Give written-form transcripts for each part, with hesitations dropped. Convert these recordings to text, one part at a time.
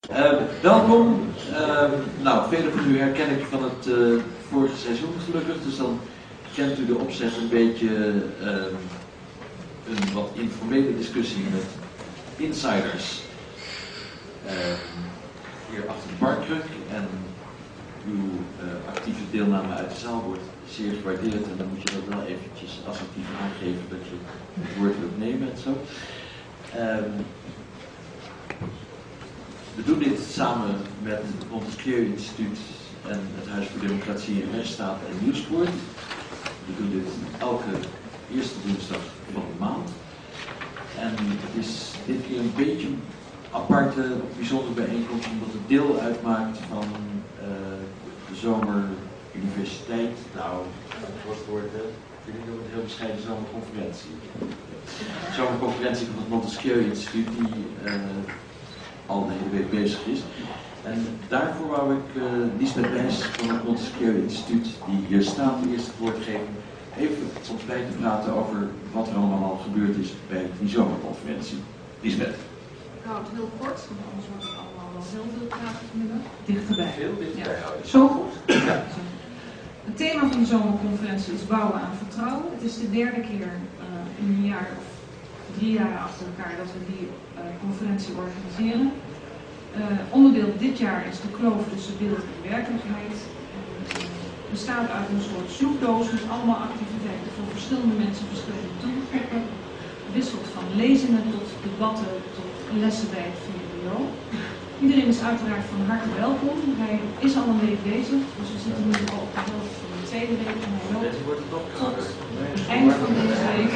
Welkom. Nou, velen van u herken ik van het vorige seizoen gelukkig, dus dan kent u de opzet een beetje een wat informele discussie met insiders hier achter de barkruk en uw actieve deelname uit de zaal wordt zeer gewaardeerd en dan moet je dat wel eventjes assertief aangeven dat je het woord wilt nemen en zo. We doen dit samen met het Montesquieu Instituut en het Huis voor Democratie en Rechtsstaat en Nieuwspoort. We doen dit elke eerste woensdag van de maand. En het is dit keer een beetje een aparte, bijzondere bijeenkomst omdat het deel uitmaakt van de zomeruniversiteit. Nou, het wordt een heel bescheiden zomerconferentie. De zomerconferentie van het Montesquieu Instituut die al de hele week bezig is. En daarvoor wou ik Liesbeth Wijs van het Montesquieu Instituut, die hier staat, eerst het woord geven, even ons bij te praten over wat er allemaal al gebeurd is bij die zomerconferentie. Liesbeth. Ik hou het heel kort, want anders wordt het allemaal wel heel veel praten vanmiddag. Dichterbij. Veel dichterbij houden. Zo goed? Ja. Het thema van de zomerconferentie is bouwen aan vertrouwen. Het is de derde keer in een jaar of 3 jaar achter elkaar dat we die conferentie organiseren. Onderdeel dit jaar is de kloof tussen beeld en werkelijkheid. Bestaat uit een soort snoepdoos met allemaal activiteiten voor verschillende mensen, verschillende doelgroepen. Wisselt van lezingen tot debatten tot lessen bij het VWO. Iedereen is uiteraard van harte welkom. Hij is al een week bezig, dus we zitten nu al op de helft van de tweede week en hij loopt tot het eind van deze week.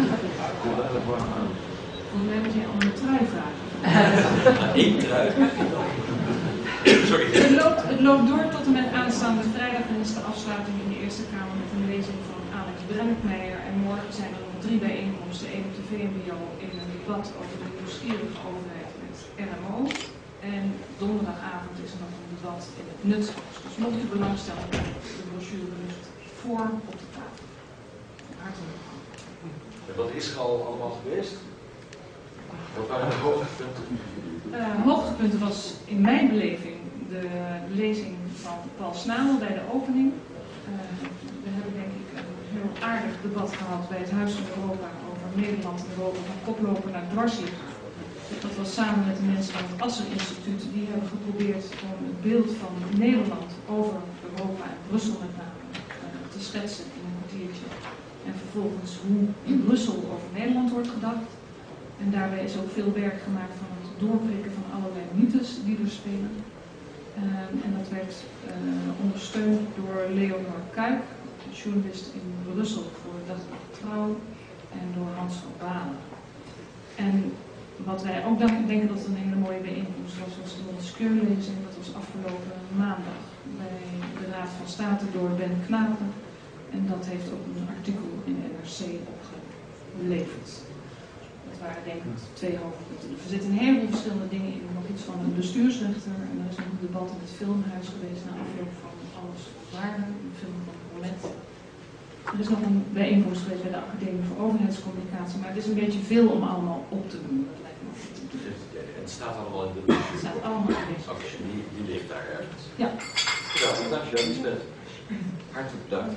Volgens mij moet jij al een trui vragen. Eén trui? Sorry. Het loopt door tot en met aanstaande vrijdag en is de afsluiting in de Eerste Kamer met een lezing van Alex Brenninkmeijer. En morgen zijn er nog 3 bijeenkomsten, 1 op de VMBO in een debat over de nieuwsgierige overheid met RMO. En donderdagavond is er nog een debat in het Nutshuis. Dus mocht u belangstellen, de brochure ligt voor op de tafel. Hartelijk welkom. En wat is er al allemaal geweest? Wat waren de hoogtepunten? Hoogtepunten was in mijn beleving de lezing van Paul Snabel bij de opening. We hebben denk ik een heel aardig debat gehad bij het Huis van Europa over Nederland en Europa van koploper naar dwarsliep. Dat was samen met de mensen van het Asser Instituut. Die hebben geprobeerd om het beeld van Nederland over Europa en Brussel met name te schetsen in een kwartiertje. En vervolgens hoe in Brussel over Nederland wordt gedacht. En daarbij is ook veel werk gemaakt van het doorprikken van allerlei mythes die er spelen. En dat werd ondersteund door Leonor Kuik, journalist in Brussel voor het Dagblad Trouw, en door Hans van Balen. En wat wij ook denken dat het een hele mooie bijeenkomst was, was de Montesquieu-lezing. Dat was afgelopen maandag bij de Raad van State door Ben Knapen. En dat heeft ook een artikel in de NRC opgeleverd. Dat waren denk ik 2 hoofdpunten. Er zitten een heleboel verschillende dingen in. Nog iets van een bestuursrechter. En er is nog een debat in het filmhuis geweest na afloop van Alles Waarde, een film van Roulette. Er is nog een bijeenkomst geweest bij de Academie voor Overheidscommunicatie. Maar het is een beetje veel om allemaal op te doen. Dat lijkt me goed. Het staat allemaal in de Het staat allemaal in deze. Oké, die ligt daar ergens. Ja. Ja, dankjewel Lisbeth. Hartelijk bedankt.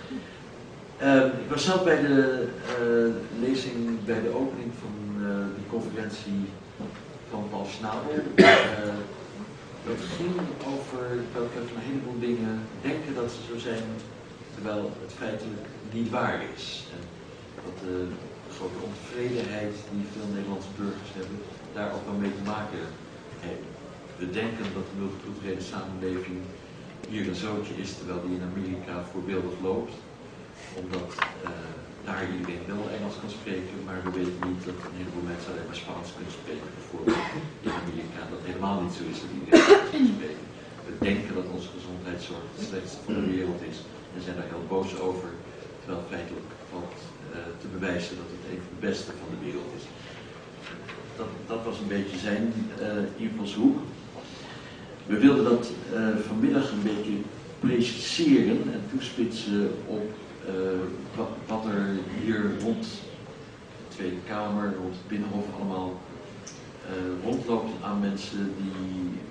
Ik was zelf bij de lezing, bij de opening van de conferentie van Paul Snabel. Het ging over welke van een heleboel dingen denken dat ze zo zijn, terwijl het feitelijk niet waar is. En dat de grote ontevredenheid die veel Nederlandse burgers hebben, daar ook wel mee te maken heeft. We denken dat de multiculturele samenleving hier een zootje is, terwijl die in Amerika voorbeeldig loopt. Omdat daar iedereen wel Engels kan spreken, maar we weten niet dat een heleboel mensen alleen maar Spaans kunnen spreken. Bijvoorbeeld in Amerika, dat helemaal niet zo is dat iedereen Engels kan spreken. We denken dat onze gezondheidszorg het slechtste van de wereld is en zijn daar heel boos over, terwijl feitelijk valt te bewijzen dat het een van de beste van de wereld is. Dat was een beetje zijn invalshoek. We wilden dat vanmiddag een beetje preciseren en toespitsen op wat er hier rond de Tweede Kamer, rond het Binnenhof allemaal rondloopt aan mensen die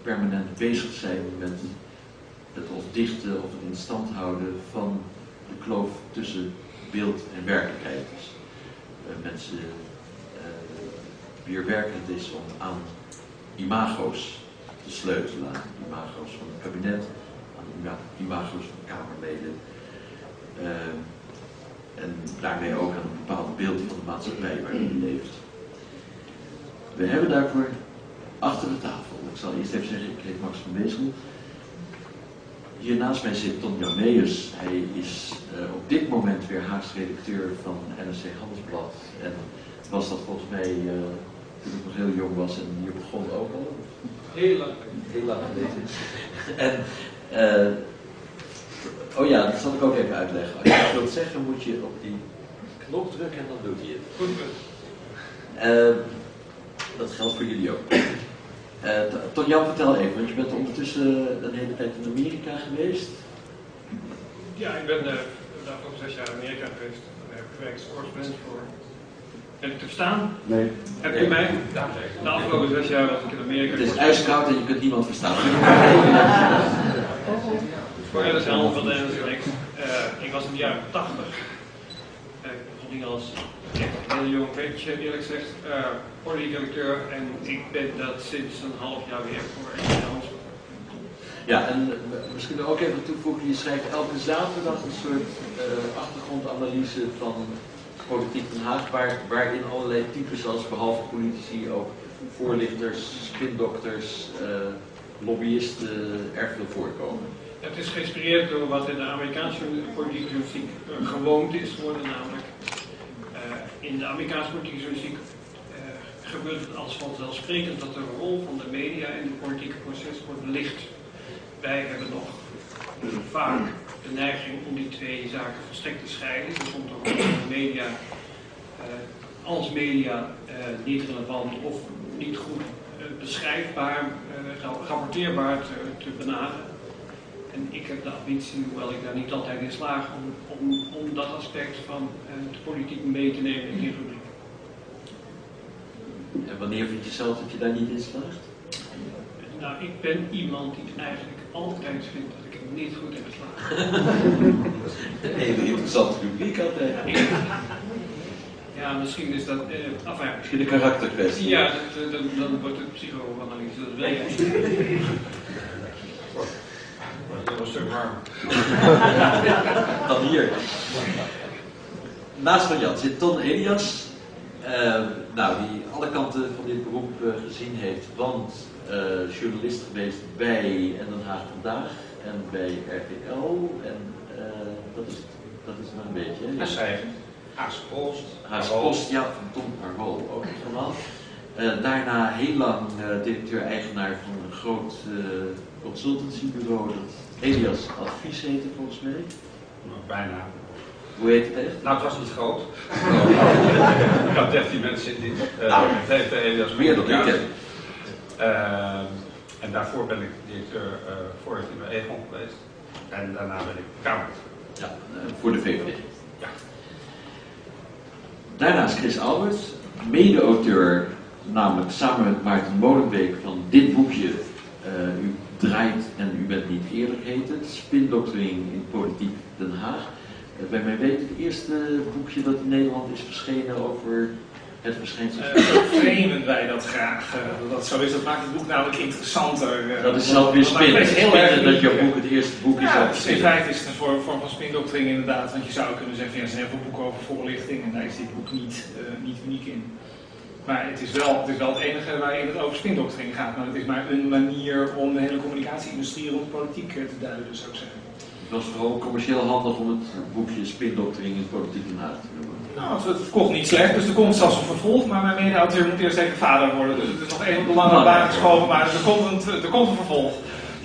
permanent bezig zijn met het ontdichten of het in stand houden van de kloof tussen beeld en werkelijkheid. Dus mensen wier werk het is om aan imago's te sleutelen, aan imago's van het kabinet, aan imago's van Kamerleden. En daarmee ook aan een bepaald beeld van de maatschappij waarin je leeft. We hebben daarvoor achter de tafel, ik zal eerst even zeggen, ik heet Max van Wezel. Hier naast mij zit Ton Jameus. Hij is op dit moment weer Haags redacteur van NRC Handelsblad. En was dat volgens mij toen ik nog heel jong was en hier begon ook al. Heel lang. Heel lang geleden. En oh ja, dat zal ik ook even uitleggen. Als je dat wilt zeggen, moet je op die knop drukken en dan doet hij het. Goed punt. Dat geldt voor jullie ook. Ton-Jan, vertel even, want je bent ondertussen een hele tijd in Amerika geweest. Ja, ik ben de afgelopen 6 jaar in Amerika geweest. Daar heb ik gewerkt als correspondent voor. Ben ik te verstaan? Nee. Heb je mij? De afgelopen 6 jaar was ik in Amerika. Het is ijskoud en je kunt niemand verstaan. Voor NRC Handelsblad van de NRC. Ik was in de jaren 80. Ik begon als echt heel jong ventje, eerlijk gezegd, politiek directeur. En ik ben dat sinds een half jaar weer voor NRC Handelsblad. Ja, en misschien ook even toevoegen, je schrijft elke zaterdag een soort achtergrondanalyse van Politiek Den Haag, waarin allerlei types als behalve politici ook voorlichters, spindokters, lobbyisten erg veel voorkomen. Het is geïnspireerd door wat in de Amerikaanse politieke journalistiek gewoonte is geworden, namelijk in de Amerikaanse politieke journalistiek gebeurt het als vanzelfsprekend dat de rol van de media in het politieke proces wordt belicht. Wij hebben nog vaak de neiging om die twee zaken volstrekt te scheiden. Er komt de rol van de media als media niet relevant of niet goed beschrijfbaar, rapporteerbaar te benaderen. En ik heb de ambitie, hoewel ik daar niet altijd in slaag, om dat aspect van de politiek mee te nemen in die rubriek. En wanneer vind je zelf dat je daar niet in slaagt? Nou, ik ben iemand die eigenlijk altijd vindt dat ik het niet goed heb geslaagd. Een hele interessante rubriek altijd. Ja, misschien is dat... Misschien een karakterkwestie. Ja, dan wordt het psychoanalyse, dat weet ik. Dat was een stuk warm. Dan hier. Naast van Jan zit Ton Elias. Die alle kanten van dit beroep gezien heeft, want journalist geweest bij En Den Haag Vandaag en bij RTL. En dat is maar een beetje. En schrijven. Haagse Post. Haagse Post, ja, van Tom Parool ook nog van. Daarna heel lang directeur-eigenaar van een groot consultancybureau dat Elias Advies heette volgens mij. Bijna. Hoe heet het echt? Nou, het was niet groot. Ik had 13 mensen in dienst. Het heette Elias meer dan ik. En daarvoor ben ik directeur voorzitter bij Egon geweest. En daarna ben ik Kamerlid. Ja, voor de VVD. Ja. Daarnaast Chris Alberts, mede-auteur, namelijk samen met Maarten Molenbeek van dit boekje. U draait en u bent niet eerlijk heet het. Spindoctering in Politiek Den Haag. Bij mij weet het eerste boekje dat in Nederland is verschenen over het verschijnsel. Framen wij dat graag. Dat zo is, dat maakt het boek namelijk interessanter. Dat is zelf weer spinnen. Het is heel erg dat jouw boek het eerste boek is. Ja, in feite is het een vorm van spindoctering inderdaad. Want je zou kunnen zeggen, ja, er zijn heel veel boeken over voorlichting en daar is dit boek niet uniek in. Maar het is wel het enige waarin het over spindoctering gaat. Maar het is maar een manier om de hele communicatieindustrie rond politiek te duiden, zou ik zeggen. Het was vooral commercieel handig om het boekje Spindoctering in Politiek Den Haag te noemen. Nou, het kocht niet slecht, dus er komt zelfs een vervolg, maar mijn mede-auteur moet eerst even vader worden. Dus het is nog één belangrijke baan geschoven, maar er komt een vervolg.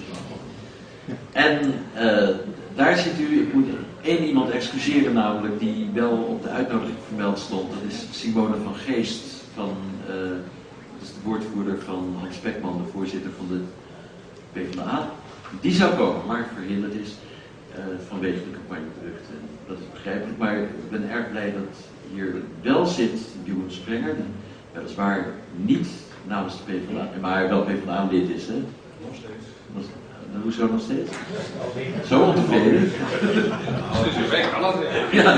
En daar zit u, ik moet één iemand excuseren namelijk, die wel op de uitnodiging vermeld stond. Dat is Simone van Geest, dat is de woordvoerder van Hans Spekman, de voorzitter van de PvdA. Die zou komen, maar verhinderd is vanwege de campagnedrukte. Dat is begrijpelijk, maar ik ben erg blij dat hier wel zit Jeroen Sprenger, die weliswaar niet namens de PvdA, maar wel PvdA-lid is, hè? Nog steeds. Hoezo nog steeds? Zo ontevreden? Dus je weg kan dat weer. Ja.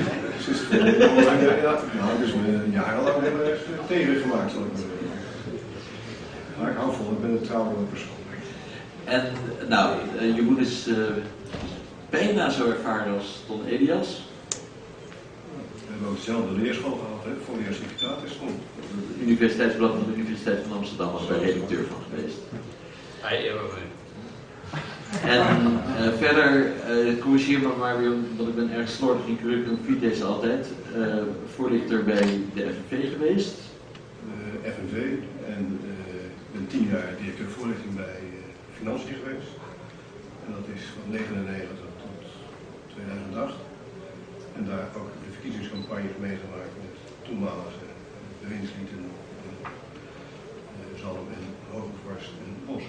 Dus me jarenlang tegengemaakt, zal ik maar zeggen. Maar ik hou vol, ik ben een trouwelijke persoon. En nou, Jeroen is bijna zo ervaren als Ton Elias. We hebben ook dezelfde leerschool gehad, hè, voor de eerste citatieschool. Het Universiteitsblad van de Universiteit van Amsterdam was daar redacteur van geweest. Hij eeuwig. En verder, corrigeer me maar weer, want ik ben erg slordig in curriculum vitae altijd. Voorlichter bij de FNV geweest. FNV en ik ben 10 jaar directeur voorlichting bij Financiën geweest. En dat is van 1999 tot 2008. En daar ook de verkiezingscampagnes meegemaakt met toenmalige bewindslieden Zalm en Hogevorst en Bos.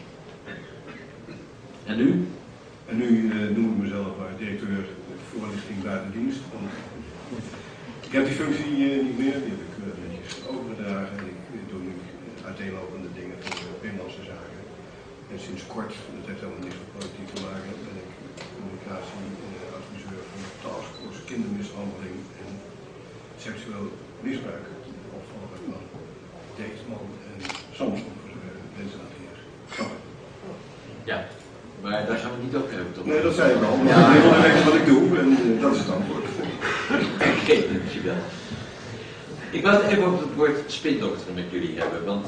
En nu? En nu noem ik mezelf maar directeur voorlichting buitendienst. Ik heb die functie niet meer, die heb ik netjes overgedragen. En ik doe nu uiteenlopende dingen voor binnenlandse zaken. En sinds kort, dat heeft helemaal niks met politiek te maken, ben ik communicatieadviseur van de taskforce kindermishandeling en seksueel misbruik. Opvolger van Deetman en Samson, voor zover mensen dat hier snappen. Ja, maar daar gaan we niet over hebben, toch? Nee, dat zei ik al. Maar ja, ik wil weten wat ik doe en dat is het antwoord. Oké, dankjewel. Ik wil het even over het woord spindokter met jullie hebben, want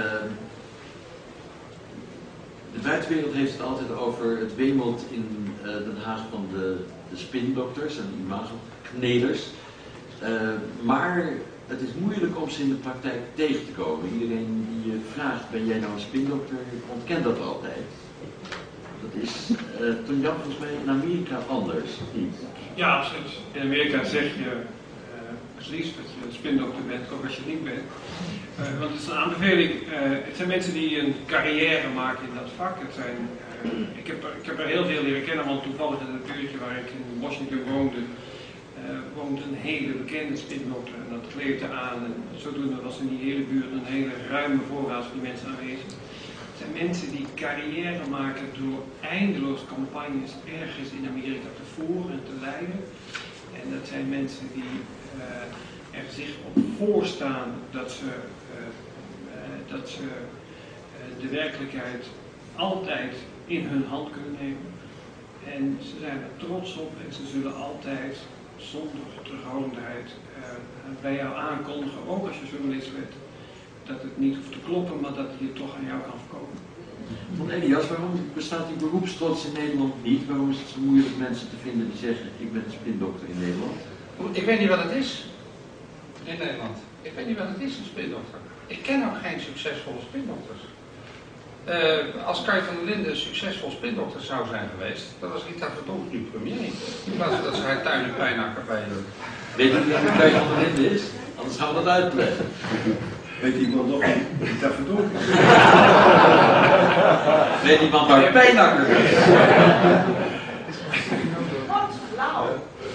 de buitenwereld heeft het altijd over het wemelt in Den Haag van de spindokters en imagokneders. Maar het is moeilijk om ze in de praktijk tegen te komen. Iedereen die je vraagt, ben jij nou een spindokter, ontkent dat altijd. Dat is toen Jan volgens mij in Amerika anders, niet? Ja, absoluut. In Amerika zeg je precies dat je een spindokter bent, ook als je het niet bent. Want het is een aanbeveling. Het zijn mensen die een carrière maken in dat vak. Ik heb er heel veel leren kennen, want toevallig in het buurtje waar ik in Washington woonde, woont een hele bekende spindokter. En dat kleefde aan. En zodoende was in die hele buurt een hele ruime voorraad van die mensen aanwezig. Het zijn mensen die carrière maken door eindeloos campagnes ergens in Amerika te voeren en te leiden. En dat zijn mensen die er zich op voorstaan dat ze de werkelijkheid altijd in hun hand kunnen nemen. En ze zijn er trots op en ze zullen altijd zonder terughoudendheid bij jou aankondigen, ook als je journalist bent, dat het niet hoeft te kloppen, maar dat hij het toch aan jou kan verkopen. Van Elias, waarom bestaat die beroepstrots in Nederland niet? Waarom is het zo moeilijk mensen te vinden die zeggen, ik ben een spindokter in Nederland? Ik weet niet wat het is in Nederland. Ik weet niet wat het is, een spindokter. Ik ken ook geen succesvolle spindokters. Als Kai van der Linden een succesvol spindokter zou zijn geweest, dan was Rita Verdonk nu premier. In plaats van dat ze haar tuin en pijnakker bij doet. Weet je niet wie Kai van der Linden is? Anders gaan we dat uitleggen. Weet iemand nog wie Rita Verdonk is? Weet iemand waar pijnakker is? Wat flauw.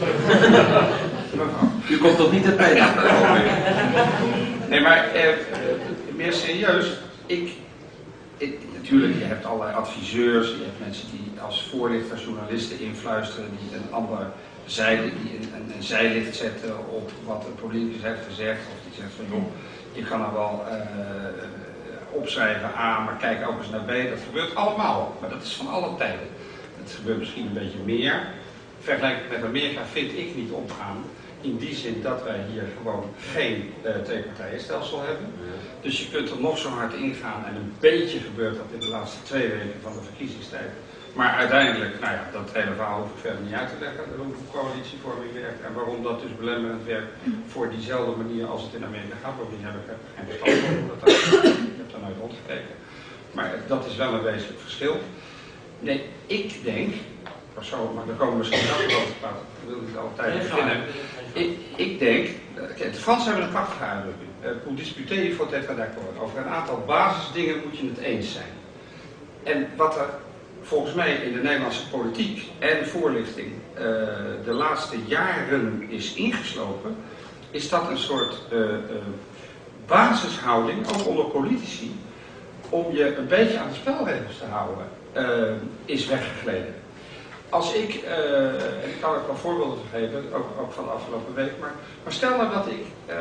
U komt toch niet uit pijnakker, hoop ik? Nee, maar meer serieus. Natuurlijk, je hebt allerlei adviseurs, je hebt mensen die als voorlichter, journalisten influisteren, die een ander een zijlicht zetten op wat een politicus heeft gezegd. Of die zegt van joh, je kan er wel opschrijven A, maar kijk ook eens naar B. Dat gebeurt allemaal, maar dat is van alle tijden. Het gebeurt misschien een beetje meer. Vergelijking met Amerika vind ik niet omgaan. In die zin dat wij hier gewoon geen tweepartijenstelsel hebben. Dus je kunt er nog zo hard ingaan en een beetje gebeurt dat in de laatste 2 weken van de verkiezingstijd. Maar uiteindelijk, nou ja, dat hele verhaal hoef ik verder niet uit te leggen, hoe coalitievorming werkt en waarom dat dus belemmerend werkt voor diezelfde manier als het in Amerika gaat. Bovendien heb ik er geen verstand van, ik heb daar nooit rondgekeken. Maar dat is wel een wezenlijk verschil. Nee, ik denk, maar daar komen we misschien nog over te praten, ik wil niet altijd beginnen. Ik denk, de Fransen hebben een prachtige uitdrukking. Pour discuter, il faut être d'accord. Over een aantal basisdingen moet je het eens zijn. En wat er volgens mij in de Nederlandse politiek en voorlichting de laatste jaren is ingeslopen, is dat een soort basishouding, ook onder politici, om je een beetje aan de spelregels te houden, is weggegleden. Als ik kan ook wel voorbeelden geven, ook van de afgelopen week, maar stel nou dat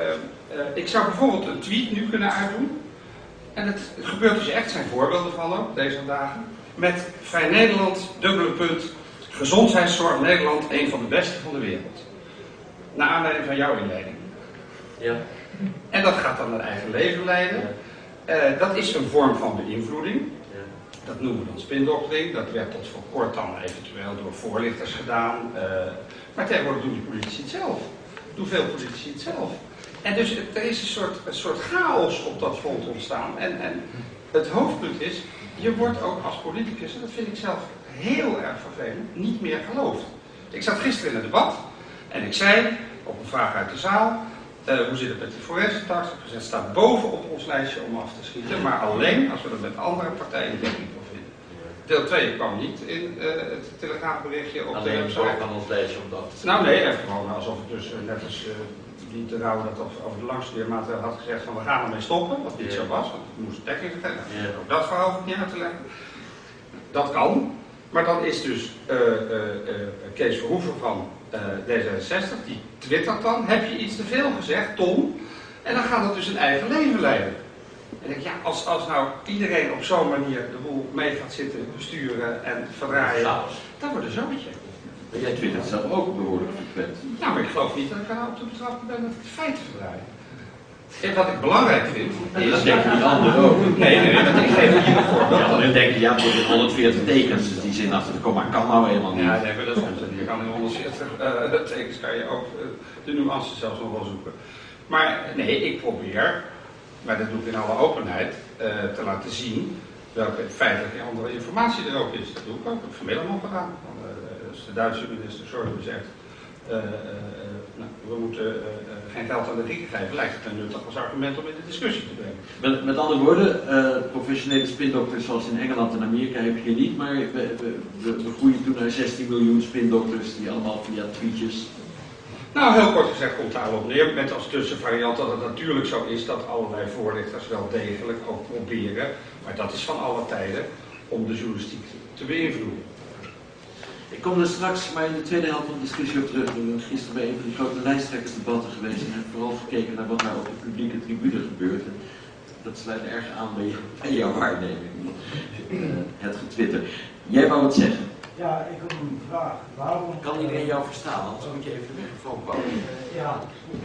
ik zou bijvoorbeeld een tweet nu kunnen uitdoen, en het gebeurt dus echt, zijn voorbeelden van ook, deze dagen, met Vrij Nederland, dubbele punt, gezondheidszorg Nederland, een van de beste van de wereld. Naar aanleiding van jouw inleiding. Ja. En dat gaat dan een eigen leven leiden. Dat is een vorm van beïnvloeding. Dat noemen we dan spindoctering. Dat werd tot voor kort dan eventueel door voorlichters gedaan. Maar tegenwoordig doen die politici het zelf. Doen veel politici het zelf. En dus er is een soort chaos op dat front ontstaan. En het hoofdpunt is, je wordt ook als politicus, en dat vind ik zelf heel erg vervelend, niet meer geloofd. Ik zat gisteren in een debat en ik zei, op een vraag uit de zaal, hoe zit het met die forensentax? Het staat boven op ons lijstje om af te schieten, maar alleen als we er met andere partijen dekking voor vinden. Deel 2 kwam niet in het telegraafberichtje op de website. Alleen aan ons lijstje om dat te Nou nee, even gewoon alsof het dus net als die te Rauw dat over de langstudeermaatregel had gezegd van we gaan ermee stoppen, wat niet zo was, want het moest dekking vertellen. Ook dat verhaal hoef ik niet uit te leggen. Dat kan, maar dan is dus Kees Verhoeven van D66, die twittert dan, heb je iets te veel gezegd, Tom? En dan gaat het dus een eigen leven leiden. En ik denk, ja, als nou iedereen op zo'n manier de boel mee gaat zitten besturen en verdraaien, dan wordt een zootje. Maar jij twittert zelf ook behoorlijk frequent. Nou, maar ik geloof niet dat ik daar op te betrappen ben dat ik de feiten verdraai. En wat ik belangrijk vind, is... Dat denken die anderen ook. Nee, want ik geef hier een voorbeeld. Ja, dan denk je, ja, het wordt in 140 tekens, dus die zin achter de komma kan nou helemaal niet. Ja, nee, maar dat is onzin. Je kan in 140 tekens kan je ook de nuances zelfs nog wel zoeken. Maar nee, ik probeer, maar dat doe ik in alle openheid, te laten zien welke feitelijke andere informatie er ook is. Dat doe ik ook. Dat heb ik vanmiddag nog gedaan. Dus de Duitse minister Schäuble zegt, we moeten geen geld aan de Grieken geven. Lijkt het een nuttig als argument om in de discussie te brengen. Met andere woorden, professionele spindokters zoals in Engeland en Amerika heb je niet, maar we groeien toen naar 16 miljoen spindokters die allemaal via tweetjes. Nou, heel kort gezegd komt daar op neer, met als tussenvariant dat het natuurlijk zo is dat allerlei voorlichters wel degelijk ook proberen, maar dat is van alle tijden, om de journalistiek te beïnvloeden. Ik kom er straks maar in de tweede helft van de discussie op terug. Ik ben gisteren bij een van die grote lijsttrekkersdebatten geweest en heb vooral gekeken naar wat daar op de publieke tribune gebeurt. En dat sluit erg aan bij jouw waarneming, het getwitter. Jij wou wat zeggen? Ja, ik heb een vraag. Waarom... Kan iedereen jou verstaan? Anders moet je even de microfoon pakken. Ja,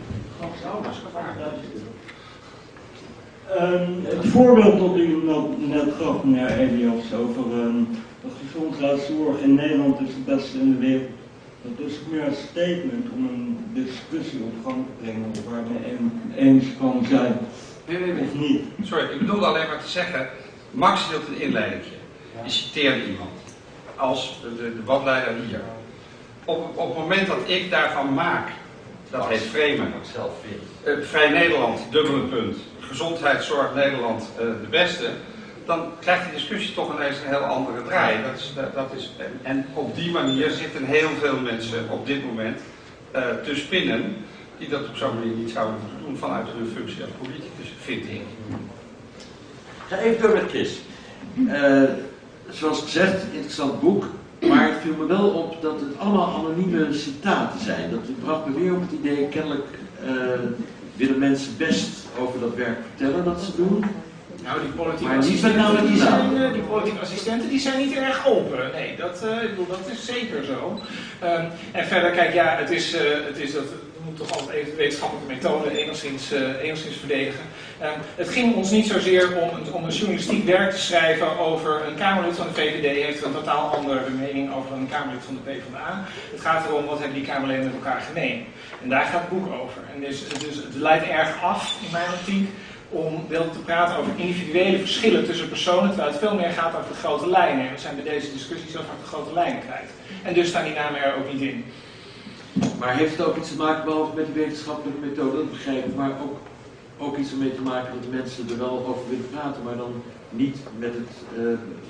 het voorbeeld dat u net gaf, meneer Elias, over de gezondheidszorg in Nederland is het beste in de wereld. Dat is meer een statement om een discussie op gang te brengen of waar men eens kan zijn. Of niet. Sorry, ik bedoelde alleen maar te zeggen, Max hield een inleidingje. Je citeerde iemand. Als de debatleider hier. Op het moment dat ik daarvan maak, dat heet framen, zelf vind. Vrij Nederland, dubbele punt, gezondheidszorg Nederland de beste, dan krijgt die discussie toch ineens een heel andere draai. En op die manier zitten heel veel mensen op dit moment te spinnen, die dat op zo'n manier niet zouden moeten doen vanuit hun functie als politicus, vind ik. Ga even door met Chris. Zoals gezegd, interessant boek, maar het viel me wel op dat het allemaal anonieme citaten zijn. Dat bracht me weer op het idee, kennelijk willen mensen best over dat werk vertellen dat ze doen. Nou, die politieke Maar niet met assistenten, die politieke assistenten die zijn niet erg open. Nee, dat is zeker zo. En verder, kijk, ja, het is dat we moeten toch altijd even de wetenschappelijke methode enigszins verdedigen. Het ging ons niet zozeer om een journalistiek werk te schrijven over een Kamerlid van de VVD heeft een totaal andere mening over een Kamerlid van de PvdA. Het gaat erom wat hebben die Kamerleden met elkaar gemeen. En daar gaat het boek over. En dus het leidt erg af, in mijn optiek, om wel te praten over individuele verschillen tussen personen, terwijl het veel meer gaat over de grote lijnen. En we zijn bij deze discussie zo vaak de grote lijnen kwijt. En dus staan die namen er ook niet in. Maar heeft het ook iets te maken, behalve met die wetenschappelijke methode, dat begrijp ik, maar ook iets ermee te maken dat de mensen er wel over willen praten, maar dan niet met het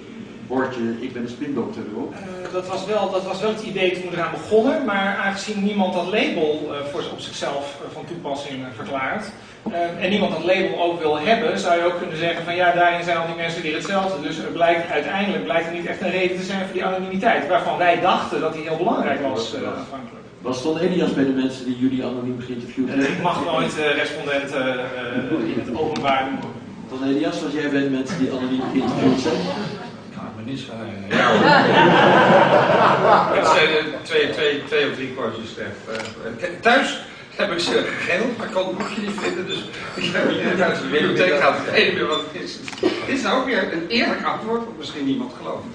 bordje, ik ben een spindokter erop? Dat was wel het idee toen we eraan begonnen, maar aangezien niemand dat label op zichzelf van toepassing verklaart, en niemand dat label ook wil hebben, zou je ook kunnen zeggen van ja, daarin zijn al die mensen weer hetzelfde. Dus uiteindelijk blijkt er niet echt een reden te zijn voor die anonimiteit, waarvan wij dachten dat die heel belangrijk was aanvankelijk. Was Ton Elias bij de mensen die jullie anoniem geïnterviewd hebben? Ik mag nooit respondenten in het openbaar noemen. Ton Elias, was jij bij de mensen die anoniem geïnterviewd zijn? Maar niet zo. Ja hoor. Het zijn twee of drie kwartjes sterk. Thuis heb ik ze gegeld, maar ik kon het boekje niet vinden, dus ik heb hier thuis de bibliotheek gaan kijken wat het is. Dit is nou ook weer een eerlijk antwoord, wat misschien niemand gelooft.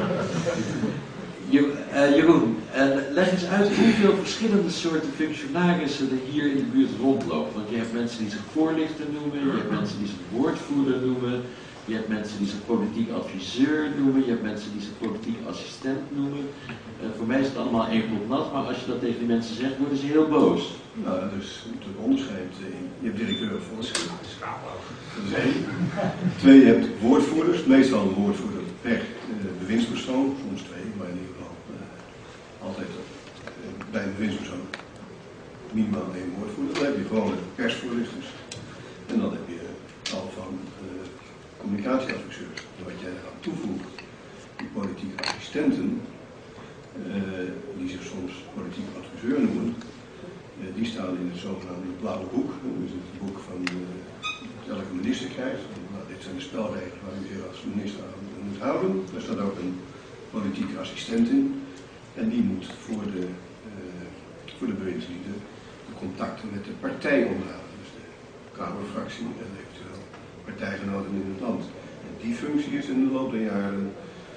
Jeroen, leg eens uit hoeveel verschillende soorten functionarissen er hier in de buurt rondlopen. Want je hebt mensen die zich voorlichter noemen, je hebt mensen die zich woordvoerder noemen, je hebt mensen die zich politiek adviseur noemen, je hebt mensen die zich politiek assistent noemen. Voor mij is het allemaal één pot nat, maar als je dat tegen die mensen zegt, worden ze heel boos. Nou, dus het onderscheid, je hebt directeur voor schaaploos. Dat is één. Twee, je hebt woordvoerders, meestal een woordvoerder per bewindspersoon, soms twee, maar in ieder geval altijd bij een bewindspersoon minimaal één woordvoerder. Dan heb je gewoon persvoorlichters en dan heb je tal van communicatieadviseurs. En wat jij eraan toevoegt, die politieke assistenten, die zich soms politiek adviseur noemen, die staan in het zogenaamde blauwe boek. Dus het boek van elke minister krijgt. Nou, dit zijn de spelregels waar u zich als minister aan moet houden. Daar staat ook een politieke assistent in. En die moet voor de bewindslieden de contacten met de partij onderhouden. Dus de Kamerfractie en eventueel partijgenoten in het land. En die functie is in de loop der jaren,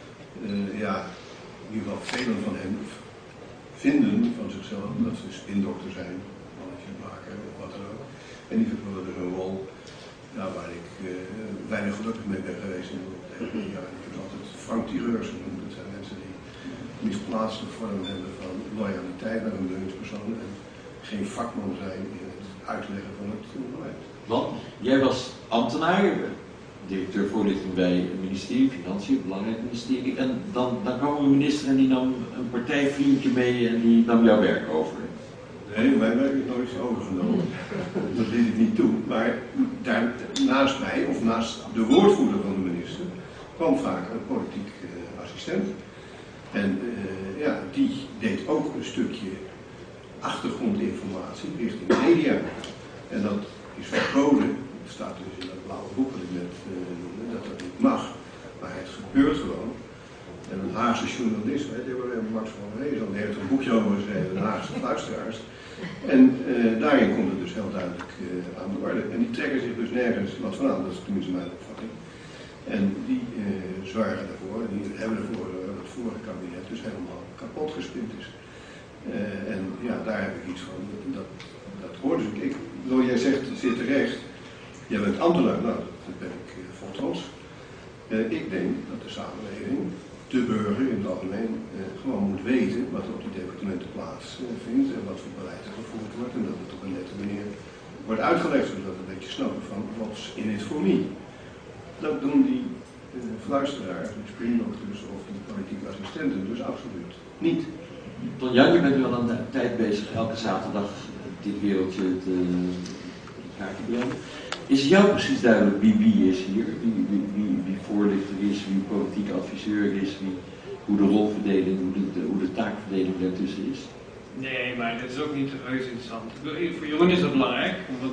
in ieder geval velen van hen vinden van zichzelf dat ze spindokter zijn, mannetje maken of wat dan ook. En die vervullen dus een rol waar ik weinig gelukkig mee ben geweest in de loop der jaren. Ik heb altijd Frank Tireurs genoemd. Dat zijn mensen die misplaatste vorm hebben van loyaliteit naar een bewindspersoon en geen vakman zijn in het uitleggen van het beleid. Want jij was ambtenaar, directeur voorlichting bij het ministerie, Financiën, een belangrijk ministerie. En dan kwam een minister en die nam een partijvriendje mee en die nam jouw werk over. Nee, mijn werk is nooit overgenomen. Dat liet ik niet toe. Maar daar naast mij, of naast de woordvoerder van de minister, kwam vaak een politiek assistent. En die deed ook een stukje achtergrondinformatie richting media. En dat is verboden. Het staat dus in dat blauwe boek wat ik net noemde, dat dat niet mag. Maar het gebeurt gewoon. En een Haagse journalist, Max van Wezel, die heeft een boekje over geschreven, de Haagse luisteraars. En daarin komt het dus heel duidelijk aan de orde. En die trekken zich dus nergens wat van aan, dat is tenminste mijn opvatting. En die zorgen ervoor, en die hebben ervoor dat het vorige kabinet dus helemaal kapot gespind is. En ja, daar heb ik iets van, dat hoort dus. Jij zegt, zit terecht, jij bent ambtenaar, nou, dat ben ik vol trots. Ik denk dat de samenleving, de burger in het algemeen, gewoon moet weten wat er op die departementen plaatsvindt en wat voor beleid er gevoerd wordt en dat het op een nette manier wordt uitgelegd, zodat we een beetje snappen van what's in it for me. Dat doen die fluisteraars, die springdokters of die politieke assistenten dus absoluut niet. Ton Jan, je bent nu al een tijd bezig elke zaterdag dit wereldje te kaartje brengen. Is het jou precies duidelijk wie is hier? Wie voorlichter is, wie politiek adviseur is, hoe de rolverdeling, hoe de taakverdeling daartussen is? Nee, maar dat is ook niet heus interessant. Voor Jeroen is dat belangrijk, want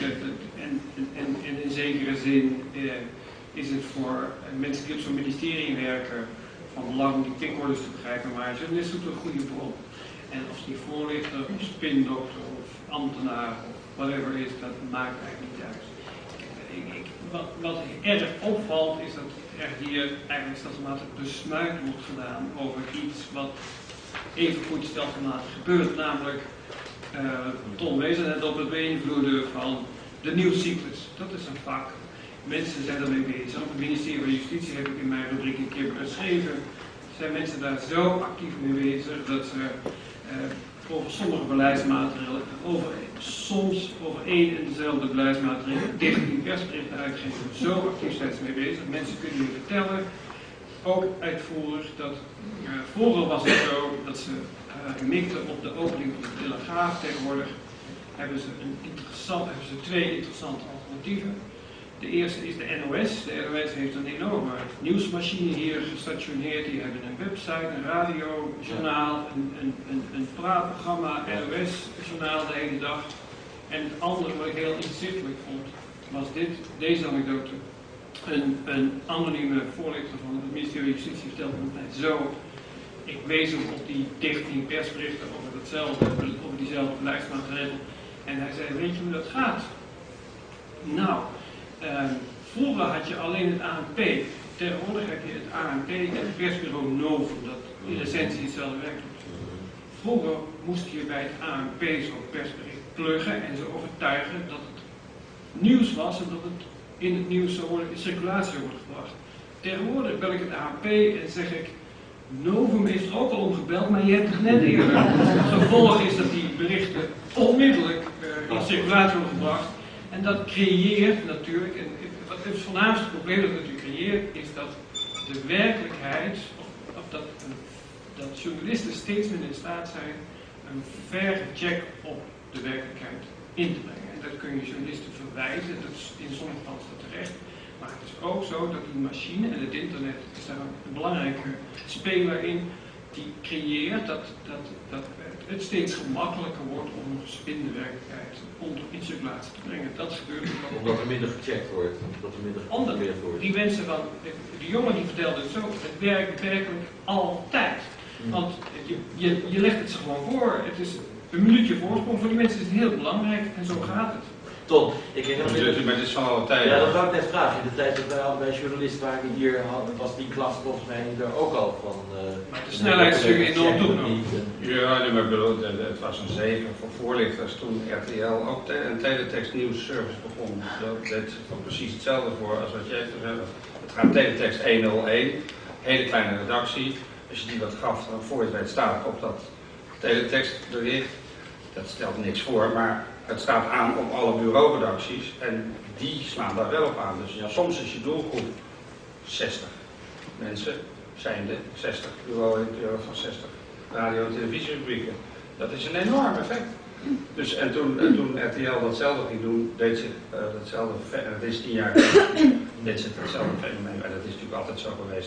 en in zekere zin is het voor mensen die op zo'n ministerie werken van belang die pinkorders te begrijpen, maar journalist doet een goede bron. En of die voorlichter, of spindokter, of ambtenaar, of whatever is, dat maakt eigenlijk niet uit. Wat erg opvalt is dat er hier eigenlijk stelselmatig besmuik wordt gedaan over iets wat even goed stelselmatig gebeurt, namelijk Ton wees net op het beïnvloeden van de nieuwscyclus. Dat is een vak. Mensen zijn ermee bezig. Op het ministerie van Justitie heb ik in mijn rubriek een keer beschreven. Zijn mensen daar zo actief mee bezig dat ze over sommige beleidsmaatregelen, soms over één en dezelfde beleidsmaatregelen 13 persberichten uitgeven. Zo actief zijn ze mee bezig. Mensen kunnen je vertellen ook uitvoerig dat vroeger was het zo dat ze mikten op de opening van de Telegraaf. Tegenwoordig hebben ze twee interessante alternatieven. De eerste is de NOS. De NOS heeft een enorme nieuwsmachine hier gestationeerd. Die hebben een website, een radiojournaal, een praatprogramma, NOS-journaal de hele dag. En het andere wat ik heel inzichtelijk vond, was deze anekdote. Een anonieme voorlichter van het ministerie van Justitie vertelde me zo. Ik wees hem op die 13 persberichten over diezelfde beleidsmaatregel. En hij zei, weet je hoe dat gaat? Nou, vroeger had je alleen het ANP. Tegenwoordig heb je het ANP en het persbureau Novum, dat in essentie hetzelfde werk doet. Vroeger moest je bij het ANP zo'n persbericht pluggen en ze overtuigen dat het nieuws was en dat het in het nieuws zou worden, in circulatie wordt gebracht. Tegenwoordig bel ik het ANP en zeg ik, Novum heeft er ook al om gebeld, maar je hebt het net eerder. Het gevolg is dat die berichten onmiddellijk in circulatie worden gebracht. En dat creëert natuurlijk, en het voornaamste probleem dat natuurlijk creëert, is dat de werkelijkheid, of dat journalisten steeds minder in staat zijn een verre check op de werkelijkheid in te brengen. En dat kun je journalisten verwijten, dat is in sommige gevallen terecht. Maar het is ook zo dat die machine en het internet is daar een belangrijke speler in, die creëert dat het steeds gemakkelijker wordt om een gespinde werkelijkheid onder in circulatie te brengen. Dat gebeurt omdat er minder gecheckt wordt, omdat er minder gecontroleerd wordt. Die mensen van, die jongen die vertelde het zo, het werkt werkelijk altijd. Want je legt het ze gewoon voor, het is een minuutje voorsprong, voor die mensen is het heel belangrijk en zo gaat het. Ton, ik herinner me... Maar het is van alle tijden. Ja, dat wou ik net vragen. In de tijd dat wij allebei journalisten waren hier, was die klas volgens mij er ook al van... maar de snelheid is natuurlijk enorm toegenomen. Ja, nee, maar ik bedoel, het was een zegen voor voorlichters toen RTL ook een teletext nieuwsservice begon. Dat deed precies hetzelfde voor als wat jij gezegd hebt. Het gaat teletext 101, hele kleine redactie. Als je die wat gaf, dan voor je het weet staat op dat teletextbericht. Dat stelt niks voor, maar het staat aan op alle bureauredacties en die slaan daar wel op aan. Dus ja, soms is je doelgroep 60 mensen, zijnde 60 bureaus van 60 radio- en televisierubrieken. Dat is een enorm effect. Dus, en toen RTL datzelfde ging doen, deed ze datzelfde, dat is 10 jaar geleden, deed ze hetzelfde fenomeen. En dat is natuurlijk altijd zo geweest.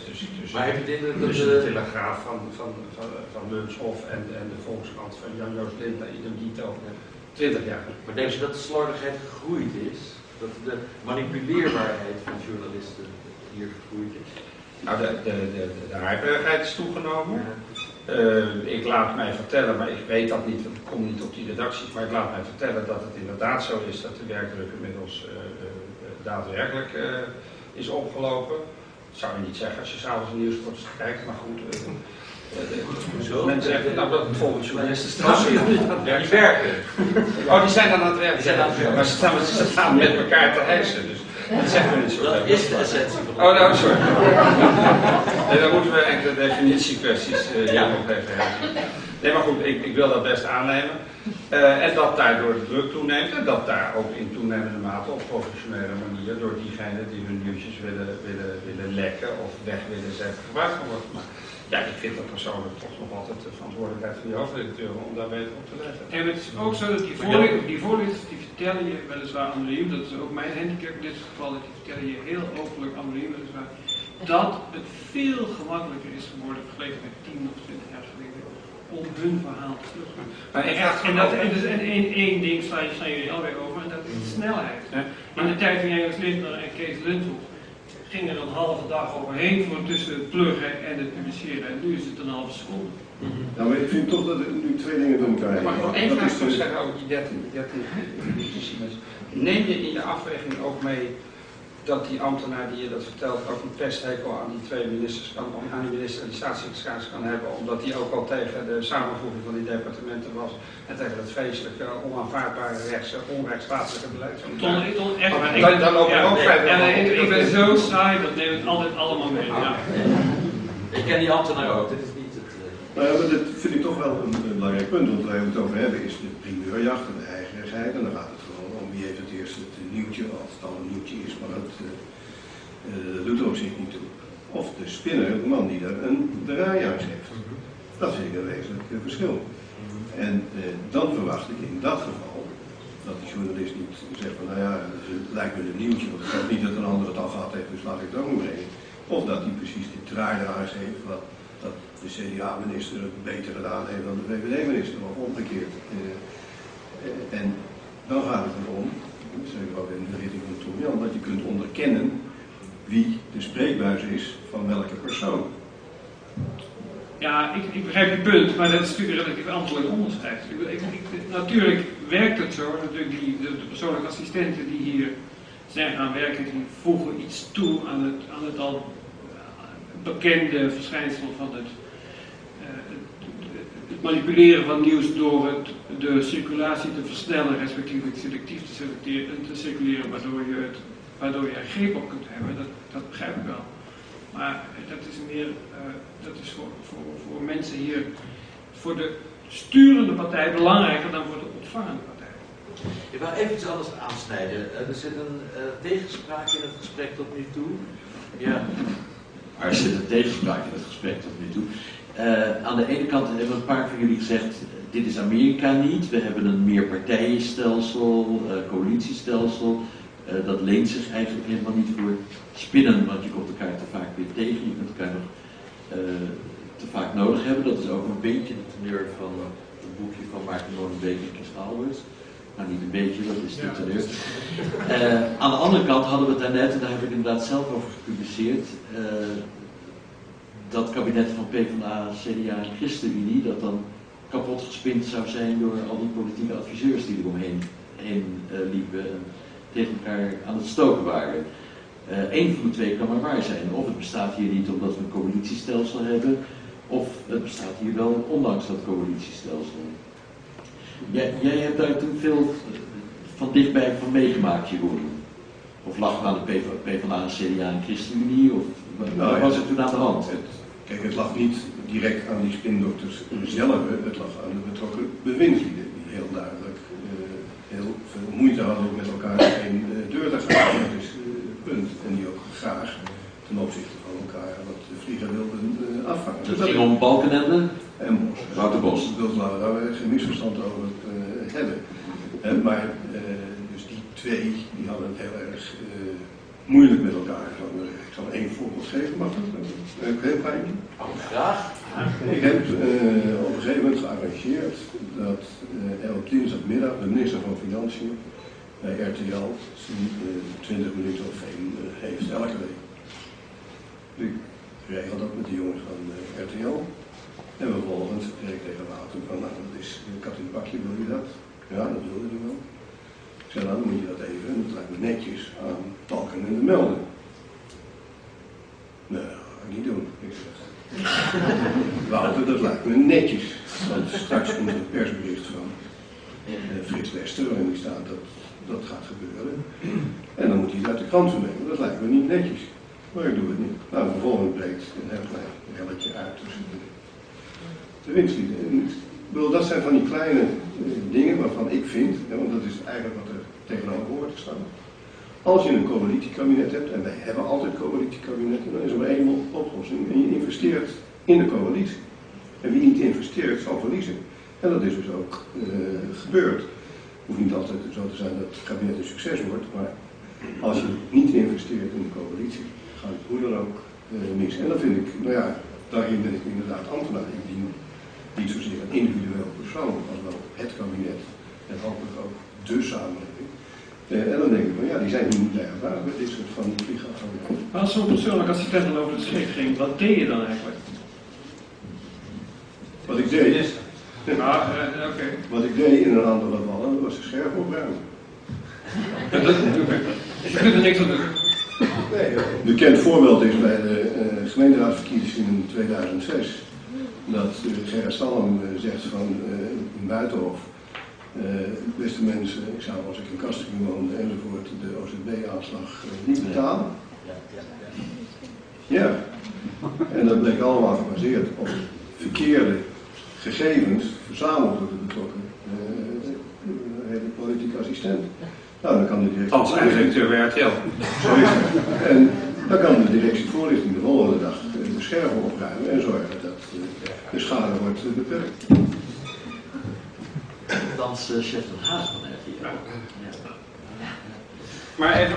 Dus de Telegraaf van Munshoff en de Volkskrant van Jan-Joos Lindner, idem dito, 20 jaar. Maar denk je dat de slordigheid gegroeid is? Dat de manipuleerbaarheid van journalisten hier gegroeid is? Nou, de hyperigheid is toegenomen. Ja. Ik laat mij vertellen, maar ik weet dat niet, want ik kom niet op die redacties, maar ik laat mij vertellen dat het inderdaad zo is dat de werkdruk inmiddels daadwerkelijk is opgelopen. Dat zou je niet zeggen als je s'avonds een nieuwsport kijkt, maar goed. Mensen zeggen nou, dat het volgens journalisten straks ja, die werken. Oh, die zijn dan aan het werken. Maar ze staan met elkaar te hijsen. Dus dat zeggen we niet zo. Dat is de essentie van. Oh, nou, sorry. Nee, dan moeten we enkele definitiekwesties hier nog even hebben. Nee, maar goed, ik wil dat best aannemen. En dat daardoor de druk toeneemt en dat daar ook in toenemende mate op professionele manier door diegenen die hun nieuwtjes willen lekken of weg willen zetten gebruik van wordt gemaakt. Ja, ik vind dat persoonlijk toch nog altijd de verantwoordelijkheid van die hoofdredacteur om daar beter op te letten. En het is ook zo dat die voorlichters die vertellen je weliswaar anoniem, dat is ook mijn handicap in dit geval, dat die vertellen je heel openlijk anoniem weliswaar, dat het veel gemakkelijker is geworden vergeleken met 10 of 20 jaar geleden om hun verhaal te vluchten. En één ding slaan jullie alweer over en dat is de snelheid. Ja. In de tijd van Jan-Joos Lindner en Kees Lundhoek ging er een halve dag overheen voor tussen het pluggen en het publiceren. En nu is het een halve seconde. Nou, maar ik vind toch dat er nu twee dingen door elkaar heen. Mag ik nog één vraag zeggen over die 13 Neem je in je afweging ook mee dat die ambtenaar die je dat vertelt ook een pesthekel aan die twee ministers kan, aan die minister en die staatssecretaris kan hebben, omdat hij ook al tegen de samenvoeging van die departementen was en tegen het vreselijke, onaanvaardbare onrechtsstatelijke beleid van de Dan loop ik ook verder. Ik ben zo saai, dat neem ik altijd allemaal mee. Ja. Ik ken die ambtenaar ook, dit is niet het... Nou ja, maar dat vind ik toch wel een belangrijk punt, want waar we het over hebben is de primeurjacht en de eigenheid en dan gaat het gewoon om wie heeft het eerst het nieuwtje, als het al een nieuwtje is, maar dat doet er op zich niet toe. of de spinner, de man die er een draaihuis heeft. Dat vind ik een wezenlijk verschil. En dan verwacht ik in dat geval dat de journalist niet zegt van nou ja, het lijkt me een nieuwtje, want ik geloof niet dat een ander het al gehad heeft, dus laat ik het ook nog brengen. Of dat hij precies dit draaihuis heeft, dat de CDA-minister het beter gedaan heeft dan de VVD-minister, of omgekeerd. En dan gaat het erom, dat zeg ik ook in de richting van Tom Jan, dat je kunt onderkennen wie de spreekbuis is van welke persoon. Ja, ik begrijp je punt, maar dat is natuurlijk een relatief ambtelijk onderscheid. Natuurlijk werkt het zo, natuurlijk de persoonlijke assistenten die hier zijn gaan werken, die voegen iets toe aan het al bekende verschijnsel van het manipuleren van nieuws door de circulatie te versnellen, respectievelijk selectief te circuleren, waardoor je er greep op kunt hebben. Dat begrijp ik wel. Maar dat is meer, dat is voor mensen hier, voor de sturende partij belangrijker dan voor de ontvangende partij. Ik wil even iets anders aansnijden. Er zit een tegenspraak in het gesprek tot nu toe. Ja, er zit een tegenspraak in het gesprek tot nu toe. Aan de ene kant hebben een paar van jullie gezegd, dit is Amerika niet. We hebben een meerpartijenstelsel, coalitiestelsel. Dat leent zich eigenlijk helemaal niet voor spinnen, want je komt elkaar te vaak weer tegen. Je kunt elkaar nog te vaak nodig hebben. Dat is ook een beetje de teneur van het boekje van Maarten Molenbeek en Chris Alberts. Nou, niet een beetje, dat is de teneur. Aan de andere kant hadden we het daarnet, en daar heb ik inderdaad zelf over gepubliceerd, dat kabinet van PvdA, CDA en ChristenUnie, dat dan kapot gespind zou zijn door al die politieke adviseurs die eromheen liepen en tegen elkaar aan het stoken waren. Eén van de twee kan maar waar zijn. Of het bestaat hier niet omdat we een coalitiestelsel hebben, of het bestaat hier wel ondanks dat coalitiestelsel. Jij hebt daar toen veel van dichtbij van meegemaakt, Jeroen. Of lag het aan de PvdA, CDA en ChristenUnie? Of wat was er toen aan de hand? Kijk, het lag niet direct aan die spindokters zelf, het lag aan de betrokken bewindslieden, die heel duidelijk heel veel moeite hadden om met elkaar één deur te gaan. Dat is het punt. En die ook graag ten opzichte van elkaar wat de vlieger wilden afvangen. Dus het ging om Balkenende en Bos. Wouter Bos. Dus laten we daar geen misverstand over hebben. Maar dus die twee die hadden het heel erg moeilijk met elkaar. Ik zal één voorbeeld geven, mag dat? Heel klein. Graag. Ik heb op een gegeven moment gearrangeerd dat op dinsdagmiddag de minister van Financiën bij RTL 20 minuten of fame heeft elke week. Ik regel dat met de jongens van RTL. En vervolgens zei ik tegen Wouter van, nou dat is kat in het bakje, wil je dat? Ja, dat wilde hij wel. Ik zei, nou dan moet je dat even, en dat lijkt me netjes, aan Balkenende melden. Nou, dat ga ik niet doen. Ik zeg, Wouter, dat lijkt me netjes. Want straks komt het persbericht van Frits Lester waarin die staat dat dat gaat gebeuren. En dan moet hij het uit de krant vernemen. Dat lijkt me niet netjes. Maar ik doe het niet. Nou, vervolgens breekt een heel klein relletje uit tussen de winstlieden. Dat zijn van die kleine dingen waarvan ik vind, want dat is eigenlijk wat er tegenover hoort te staan. Als je een coalitiekabinet hebt, en wij hebben altijd coalitiekabinetten, dan is er maar één oplossing. En je investeert in de coalitie. En wie niet investeert, zal verliezen. En dat is dus ook gebeurd. Het hoeft niet altijd zo te zijn dat het kabinet een succes wordt, maar als je niet investeert in de coalitie, gaat het hoe dan ook mis. En dan vind ik, nou ja, daarin ben ik inderdaad ambtenaar. Ik dien niet zozeer een individueel persoon, als wel het kabinet en hopelijk ook de samenleving. En dan denk ik van ja, die zijn hier niet bij elkaar met dit soort van vliegafvallen. Als zo'n persoonlijk assistent over het schip ging, wat deed je dan eigenlijk? Wat ik deed, Okay. Wat ik deed in een aantal gevallen, was de scherf opruimen. Je kunt er niks aan doen. Nee, een bekend voorbeeld is bij de gemeenteraadsverkiezingen in 2006. Dat Gerrit Stalm zegt van in Buitenhof, beste mensen, ik zou als ik in Kastrikum woonde enzovoort de OZB-aanslag niet betalen. Ja, en dat bleek allemaal gebaseerd op verkeerde gegevens verzameld door de betrokken politieke assistent. Nou, dan kan de directeur. Als eindredacteur bij RTL. Zo is het. En dan kan de directie voorlichting de volgende dag de scherven opruimen en zorgen dat de schade wordt beperkt. Althans, chef Den Haag van RTL. Ja. Maar even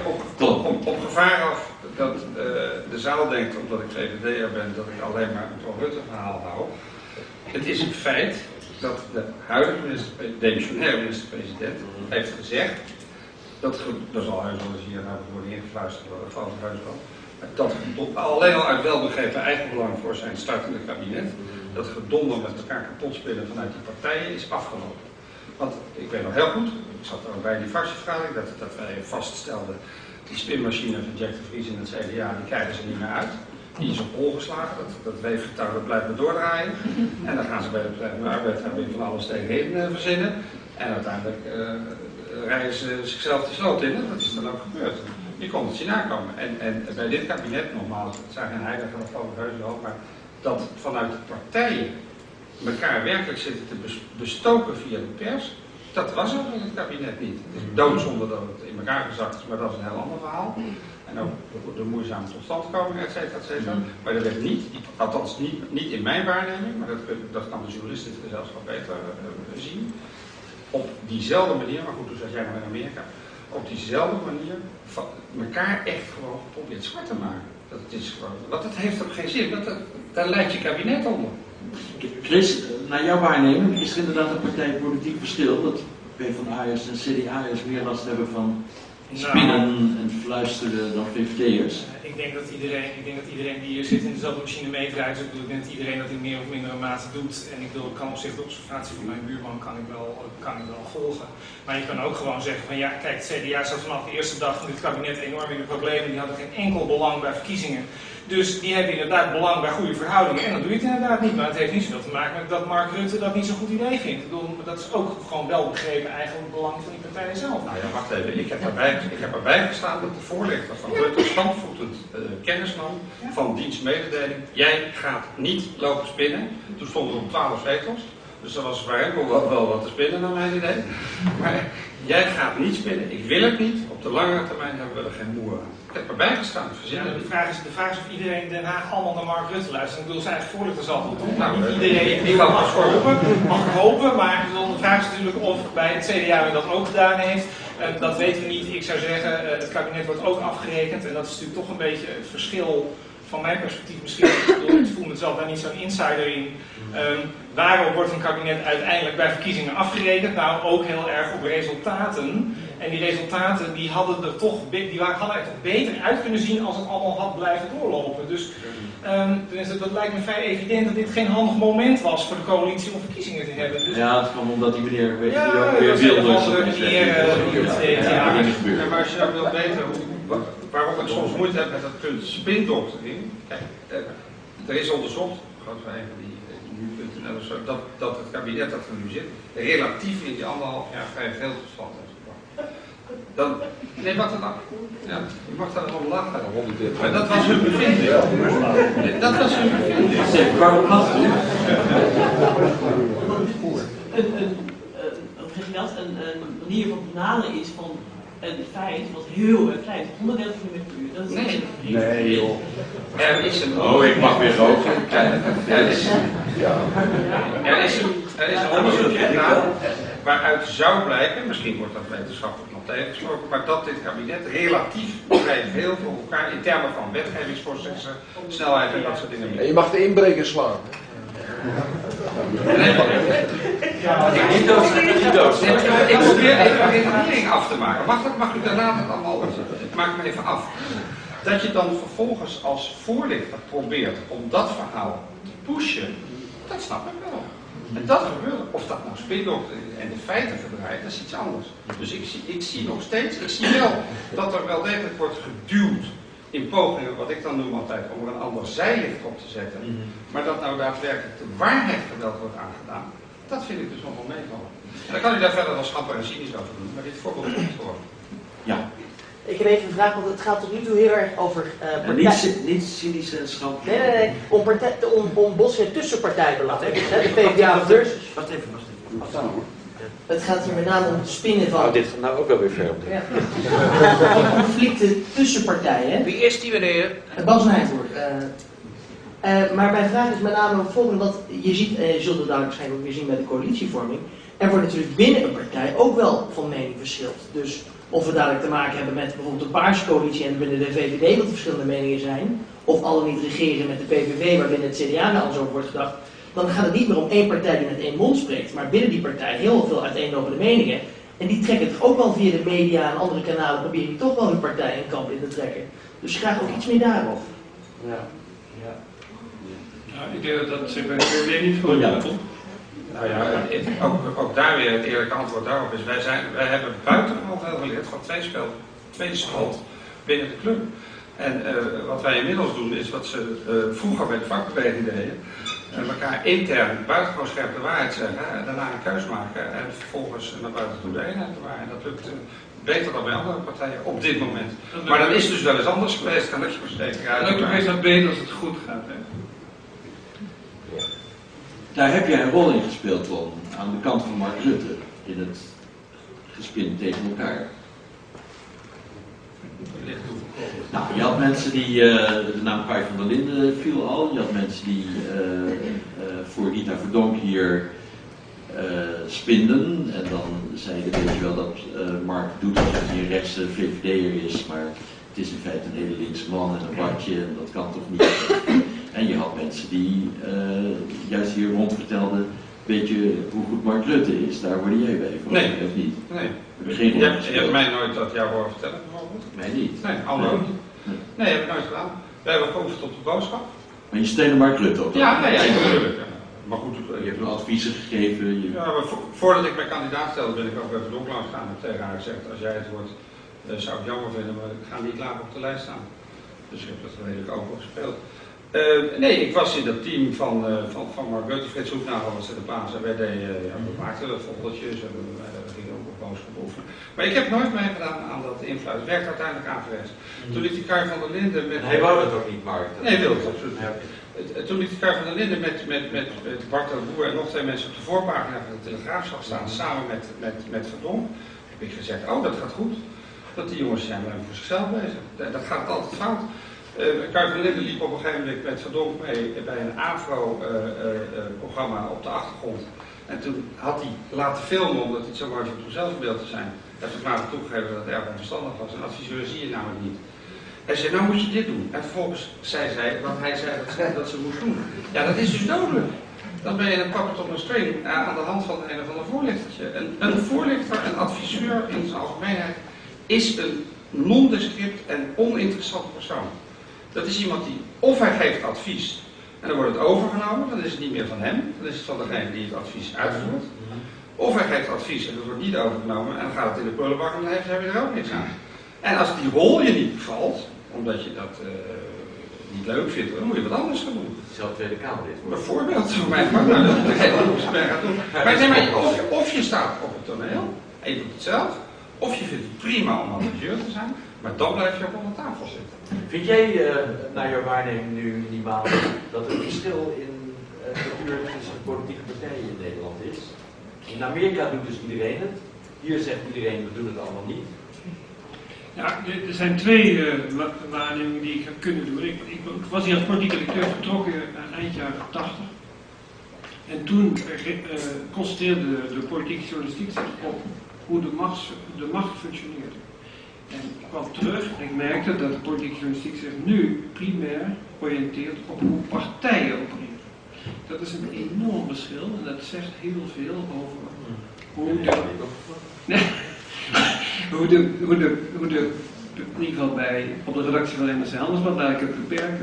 op gevaar af dat de zaal denkt, omdat ik VVD'er ben, dat ik alleen maar een Paul Rutte verhaal hou. Het is een feit dat de huidige demissionaire minister-president heeft gezegd, dat zal heus wel eens hier naar worden ingefluisterd worden van het huis wel, dat alleen al uit welbegrepen eigenbelang voor zijn startende kabinet, dat gedonder met elkaar kapot spelen vanuit die partijen is afgelopen. Want ik weet nog heel goed, ik zat er ook bij die fractievergadering, dat wij vaststelden, die spinmachine van Jack de Vries in het CDA, die krijgen ze niet meer uit. Die is op hol geslagen, dat weefgetouw dat blijft maar doordraaien. En dan gaan ze bij de Partij van de Arbeid weer van alles tegenin verzinnen. En uiteindelijk rijden ze zichzelf de sloot in. Dat is dan ook gebeurd. Je kon het zien aankomen. En bij dit kabinet, nogmaals, het zijn geen heiligen, dat geloof ik heus wel, maar dat vanuit de partijen elkaar werkelijk zitten te bestoken via de pers, dat was er in het kabinet niet. Het is doodzonde dat het in elkaar gezakt is, maar dat is een heel ander verhaal. En ook de moeizame totstandkoming, et cetera, et cetera. Maar dat werd niet, althans niet in mijn waarneming, maar dat kan de journalist in het gezelschap beter zien. Op diezelfde manier, maar goed, toen zat jij nog in Amerika, op diezelfde manier elkaar echt gewoon geprobeerd zwart te maken. Dat is gewoon, want dat heeft ook geen zin, daar leidt je kabinet onder. Chris, naar jouw waarneming is er inderdaad een partijpolitiek verschil dat PvdA'ers en CDA'ers meer last hebben van spinnen en fluisteren dan VVD'ers? Ik denk dat iedereen die hier zit in dezelfde machine meedraait. Dus ik denk dat iedereen dat in meer of mindere mate doet. En ik kan op zich de observatie van mijn buurman kan ik wel volgen. Maar je kan ook gewoon zeggen van ja, kijk, het CDA zat vanaf de eerste dag van dit kabinet enorm in de problemen. Die hadden geen enkel belang bij verkiezingen. Dus die hebben inderdaad belang bij goede verhoudingen. En dan doe je het inderdaad niet. Maar het heeft niet zoveel te maken met dat Mark Rutte dat niet zo'n goed idee vindt. Ik bedoel, dat is ook gewoon wel begrepen eigenlijk belang van die partijen zelf. Nou ja, wacht even. Ik heb erbij gestaan dat de voorlichter van Rutte standvoetend kennis nam van dienstmededeling. Jij gaat niet lopen spinnen. Toen stonden er op 12 zetels. Dus dat was voor hem wel wat te spinnen naar mijn idee. Maar jij gaat niet spinnen. Ik wil het niet. Op de langere termijn hebben we er geen moer aan. Ik heb erbij gestaan. Ja, de vraag is of iedereen in Den Haag allemaal naar Mark Rutte luistert. Ik bedoel, zijn eigen voorlichter zal het doen. Nou, niet iedereen mag hopen. Maar de vraag is natuurlijk of bij het CDA men dat ook gedaan heeft. Dat weten we niet. Ik zou zeggen, het kabinet wordt ook afgerekend. En dat is natuurlijk toch een beetje het verschil van mijn perspectief misschien. Ik voel mezelf daar niet zo'n insider in. Waarop wordt een kabinet uiteindelijk bij verkiezingen afgerekend? Nou, ook heel erg op resultaten. En die resultaten die hadden er toch beter uit kunnen zien als het allemaal had blijven doorlopen. Dus dat lijkt me vrij evident dat dit geen handig moment was voor de coalitie om verkiezingen te hebben. Dus ja, het kwam omdat die meneer weer Wilders. Maar als je nou wil weten waarom ik soms moeite heb met dat punt spindoctrine. Kijk, er is onderzocht, groot van een van die nu.nl, dat het kabinet dat er nu zit, relatief in die 1,5 jaar vrij veel toestand heeft gebracht. Nee, wat dan? Ja, je mag daar om lachen. Maar dat was hun bevinding. Dat was hun bevinding. Zeg, waarom lacht u? Een manier van benaderen is van een feit wat heel erg klein is, 130 km/uur. Dat is nee joh. Er is een... Oh, ik mag weer roken. Er is een onderzoek gedaan waaruit zou blijken, misschien wordt dat wetenschappelijk nog tegengesproken, maar dat dit kabinet relatief vrij veel voor elkaar in termen van wetgevingsprocessen, snelheid en dat soort dingen. En je mag de inbreker slaan. Nee, ik probeer even een redenering af te maken. Mag u daarna het allemaal zeggen? Ik maak me even af. Dat je dan vervolgens als voorlichter probeert om dat verhaal te pushen, dat snap ik wel. En dat gebeurt. Of dat nou spindoctrine en de feiten verdraait, dat is iets anders. Dus ik zie nog steeds, ik zie wel dat er wel degelijk wordt geduwd in pogingen, wat ik dan noem altijd, om er een ander zijlicht op te zetten. Maar dat nou daadwerkelijk de waarheid geweld wordt aangedaan, dat vind ik dus nog wel meevallen. En dan kan u daar verder wel schamper en cynisch over doen, maar dit voorbeeld komt gewoon. Ja. Ik heb even een vraag, want het gaat tot nu toe heel erg over... Niet cynisch en schamper. Nee. Om botsen tussen partijbelangen. De PvdA versus... Wacht even. Het gaat hier met name om het spinnen van... Nou, dit gaat nou ook wel weer ver. Ja. Conflicten tussen partijen. Wie is die meneer? Bas Nijhoer. Maar mijn vraag is met name het volgende, want je ziet, en je zult het dadelijk waarschijnlijk ook weer zien bij de coalitievorming, er wordt natuurlijk binnen een partij ook wel van mening verschild. Dus of we dadelijk te maken hebben met bijvoorbeeld de Paarse coalitie en binnen de VVD dat er verschillende meningen zijn, of alle niet regeren met de PVV waarbinnen het CDA wel eens over wordt gedacht, dan gaat het niet meer om één partij die met één mond spreekt, maar binnen die partij heel veel uiteenlopende meningen. En die trekken toch ook wel via de media en andere kanalen, proberen die toch wel hun partij en kamp in te trekken. Dus graag ook iets meer daarop. Ja. Ja. Nou, ik denk dat dat zich bij de VVD niet goed komt. Nou ja, ook daar weer het eerlijke antwoord daarop is, wij hebben buitengewoon veel geleerd van tweespalt binnen de club. En wat wij inmiddels doen is wat ze vroeger bij de vakbeweging deden. Elkaar intern buitengewoon scherp de waarheid zeggen, daarna een keus maken en vervolgens naar buiten toe de eenheid bewaren. En dat lukt beter dan bij andere partijen op dit moment. Maar dat is dus wel eens anders geweest, kan ik je verzekeren. Het lukt meestal beter als het goed gaat. Hè? Daar heb jij een rol in gespeeld, Ron, aan de kant van Mark Rutte, in het gespin tegen elkaar. Nou, je had mensen die, de naam Kai van der Linden viel al, je had mensen die voor Rita Verdonk hier spinden. En dan zeiden, weet je wel, dat Mark doet alsof hij een rechtse VVD'er is, maar het is in feite een hele linkse man en een badje en dat kan toch niet. En je had mensen die juist hier rond vertelden, weet je hoe goed Mark Rutte is, daar word jij bij van, nee. Of niet? Nee. Je hebt mij nooit dat jou horen vertellen bijvoorbeeld? Mij niet. Nee, al nooit. Nee, heb ik nooit gedaan. Wij hebben geoefend op de boodschap. Maar je steunt Mark Rutte ook? Ja, nee, natuurlijk. Ja. Maar goed, je hebt adviezen gegeven. Ja, maar voordat ik mijn kandidaat stelde, ben ik ook bij Verdonk langs gegaan en heb tegen haar gezegd, als jij het wordt, zou ik jammer vinden, maar ik ga niet laag op de lijst staan. Dus ik heb dat redelijk open gespeeld. Nee, ik was in dat team van Mark Rutte, Frits Hoeknagel was de baas en wij we maakten foldertjes en we gingen ook op boodschap oefenen. Maar ik heb nooit meegedaan aan dat invloed. Het werkt uiteindelijk averechts. Toen liet die Kai van der Linden met... Hij wou dat ook niet, Mark. Nee, wilde het absoluut niet. Toen liet die Kai van der Linden met Bart de Boer en nog twee mensen op de voorpagina van de Telegraafschap staan, samen met Verdonk. Heb ik gezegd, oh dat gaat goed. Dat die jongens zijn alleen voor zichzelf bezig. Dat gaat altijd fout. Kai van der Linden liep op een gegeven moment met Verdonk mee bij een AVRO-programma op de achtergrond. En toen had hij laten filmen omdat hij het zo mooi vond om zelfbeeld te zijn. Hij heeft later toegegeven dat het erg onverstandig was. Een adviseur zie je namelijk niet. Hij zei, nou moet je dit doen. En vervolgens zei zij wat hij zei dat ze moest doen. Ja, dat is dus dodelijk. Dan ben je een puppet op een string aan de hand van een of ander voorlichtertje. Een voorlichter, een adviseur in zijn algemeenheid, is een nondescript en oninteressante persoon. Dat is iemand die, of hij geeft advies en dan wordt het overgenomen, dan is het niet meer van hem, dan is het van degene die het advies uitvoert. Of hij geeft advies en dat wordt niet overgenomen en dan gaat het in de prullenbak en dan heb je er ook niks aan. En als die rol je niet bevalt, omdat je dat niet leuk vindt, dan moet je wat anders gaan doen. Zelf Tweede Kamerlid. Bijvoorbeeld, voor mij mag nou dat ik degene gaat doen. Maar nee, maar of je staat op het toneel en je doet het zelf, of je vindt het prima om adviseur te zijn, maar dan blijf je ook op de tafel zitten. Vind jij, naar jouw waarneming nu in die maand, dat er een verschil in cultuur tussen de politieke partijen in Nederland is? In Amerika doet dus iedereen het. Hier zegt iedereen, we doen het allemaal niet. Ja, er zijn twee waarnemingen die ik heb kunnen doen. Ik was hier als politiek directeur vertrokken eind jaren 80. En toen constateerde de politieke journalistiek zich op hoe de macht functioneerde. En ik kwam terug en ik merkte dat de politieke journalistiek zich nu primair oriënteert op hoe partijen opereren. Dat is een enorm verschil en dat zegt heel veel over hoe in ieder geval op de redactie van NRC Handelsblad, laat ik het beperken,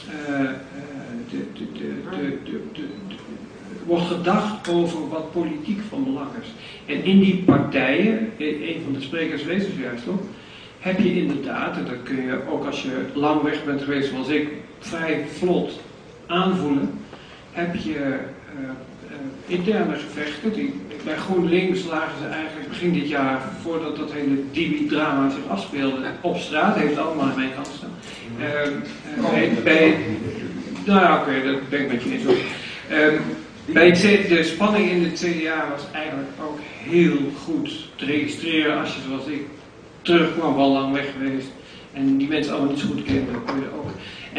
wordt gedacht over wat politiek van belang is. En in die partijen, een van de sprekers wees dus juist op, heb je inderdaad, en dat kun je ook als je lang weg bent geweest zoals ik, vrij vlot aanvoelen, heb je interne gevechten. Bij GroenLinks lagen ze eigenlijk begin dit jaar, voordat dat hele Dibi-drama zich afspeelde, op straat, heeft allemaal aan mijn kant staan. Nou ja, oké, dat ben ik met je eens. De spanning in het CDA was eigenlijk ook heel goed te registreren als je zoals ik terugkwam van lang weg geweest en die mensen allemaal niet zo goed kende, kon je ook.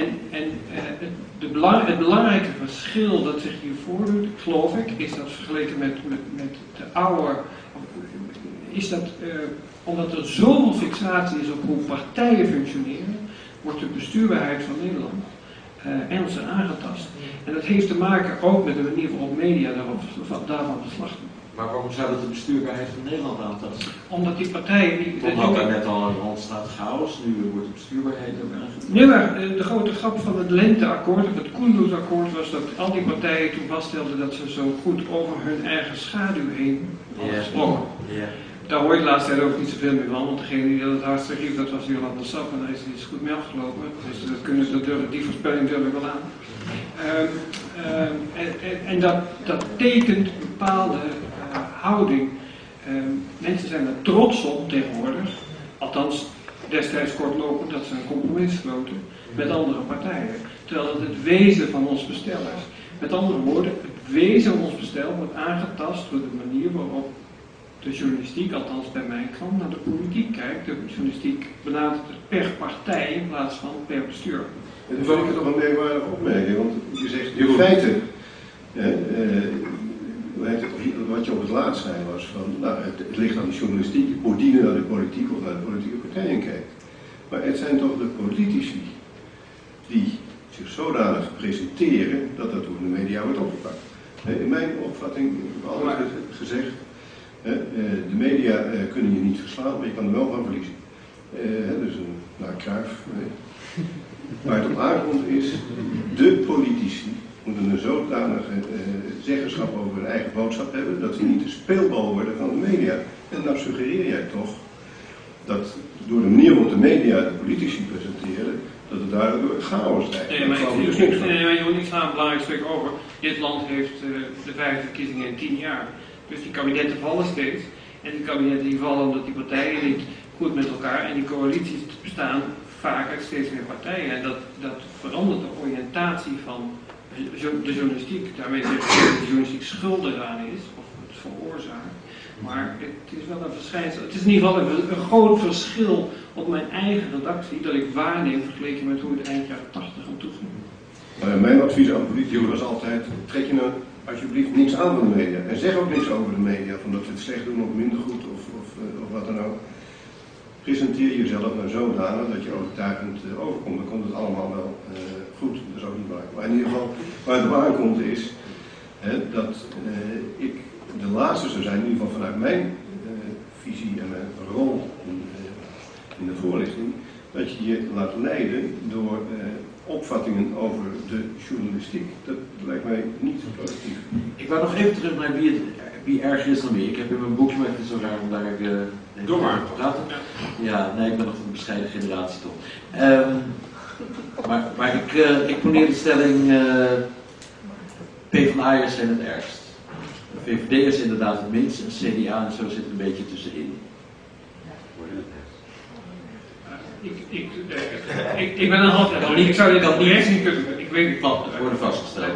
Het belangrijke verschil dat zich hier voordoet, geloof ik, is dat vergeleken met de oude, is dat omdat er zoveel fixatie is op hoe partijen functioneren, wordt de bestuurbaarheid van Nederland ernstig aangetast. En dat heeft te maken ook met de manier waarop media daarvan beslag doen. Maar waarom zou dat de bestuurbaarheid van Nederland aantasten? Omdat die partijen... Toen had daar net al een ontstaat chaos, nu wordt de bestuurbaarheid ook aangetast. Nee, maar de grote grap van het Lenteakkoord, of het Kunduz-akkoord, was dat al die partijen toen vaststelden dat ze zo goed over hun eigen schaduw heen hadden gesproken. Yeah. Daar hoor je de laatste tijd ook niet zoveel meer van, want degene die dat het hardst riep, dat was Jolanda Sap en daar is het iets goed mee afgelopen. Dus die voorspelling durf ik wel aan. En dat tekent een bepaalde houding. Mensen zijn er trots op tegenwoordig, althans destijds kortlopend, dat ze een compromis sloten met andere partijen. Terwijl het wezen van ons bestel is. Met andere woorden, het wezen van ons bestel wordt aangetast door de manier waarop de journalistiek, althans bij mijn krant, naar de politiek kijkt. De journalistiek benadert het per partij in plaats van per bestuur. En dan vond ik het toch een merkwaardige opmerking, want je zegt in feite, wat je op het laatst zei was van, nou, het ligt aan de journalistiek, hoe die naar de politiek of naar de politieke partijen kijkt. Maar het zijn toch de politici die zich zodanig presenteren dat dat door de media wordt opgepakt. In mijn opvatting, ik heb altijd gezegd, de media kunnen je niet verslaan, maar je kan er wel van verliezen. Dus een Cruijff. Waar het op aankomt is, de politici moeten een zodanige zeggenschap over hun eigen boodschap hebben, dat ze niet de speelbal worden van de media. En dan suggereer jij toch dat door de manier waarop de media de politici presenteren, dat het daardoor chaos lijkt. Nee, maar je moet niet slaan, een belangrijk stuk over. Dit land heeft de 5 verkiezingen in 10 jaar. Dus die kabinetten vallen steeds. En die kabinetten die vallen omdat die partijen niet goed met elkaar en die coalities bestaan vaak uit steeds meer partijen. En dat verandert de oriëntatie van de journalistiek. Daarmee zeg ik dat de journalistiek schuldig aan is, of het veroorzaakt. Maar het is wel een verschijnsel. Het is in ieder geval een groot verschil op mijn eigen redactie dat ik waarneem vergeleken met hoe het eind jaren 80 aan toe ging. Mijn advies aan politici was altijd, trek je nou alsjeblieft niks aan van de media. En zeg ook niks over de media, van dat ze het slecht doen of minder goed of wat dan ook. Presenteer jezelf nou zodanig dat je overtuigend overkomt. Dan komt het allemaal wel goed. Dat is ook niet belangrijk. Maar in ieder geval, waar het op aankomt is dat ik de laatste zou zijn, in ieder geval vanuit mijn visie en mijn rol in de voorlichting, dat je je laat leiden door opvattingen over de journalistiek. Dat lijkt mij niet productief. Ik wou nog even terug naar wie erger is dan wie. Ik heb in mijn boekje, maar het is zo raar om daar door maar te praten. Ja, nee, ik ben nog van een bescheiden generatie toch. Maar ik poneer de stelling, PvdA'ers zijn het ergst. De VVD is inderdaad het minst en CDA en zo zit een beetje tussenin. Ik ben een half. Ik zou dit al niet kunnen. Ik weet niet wat worden vastgesteld.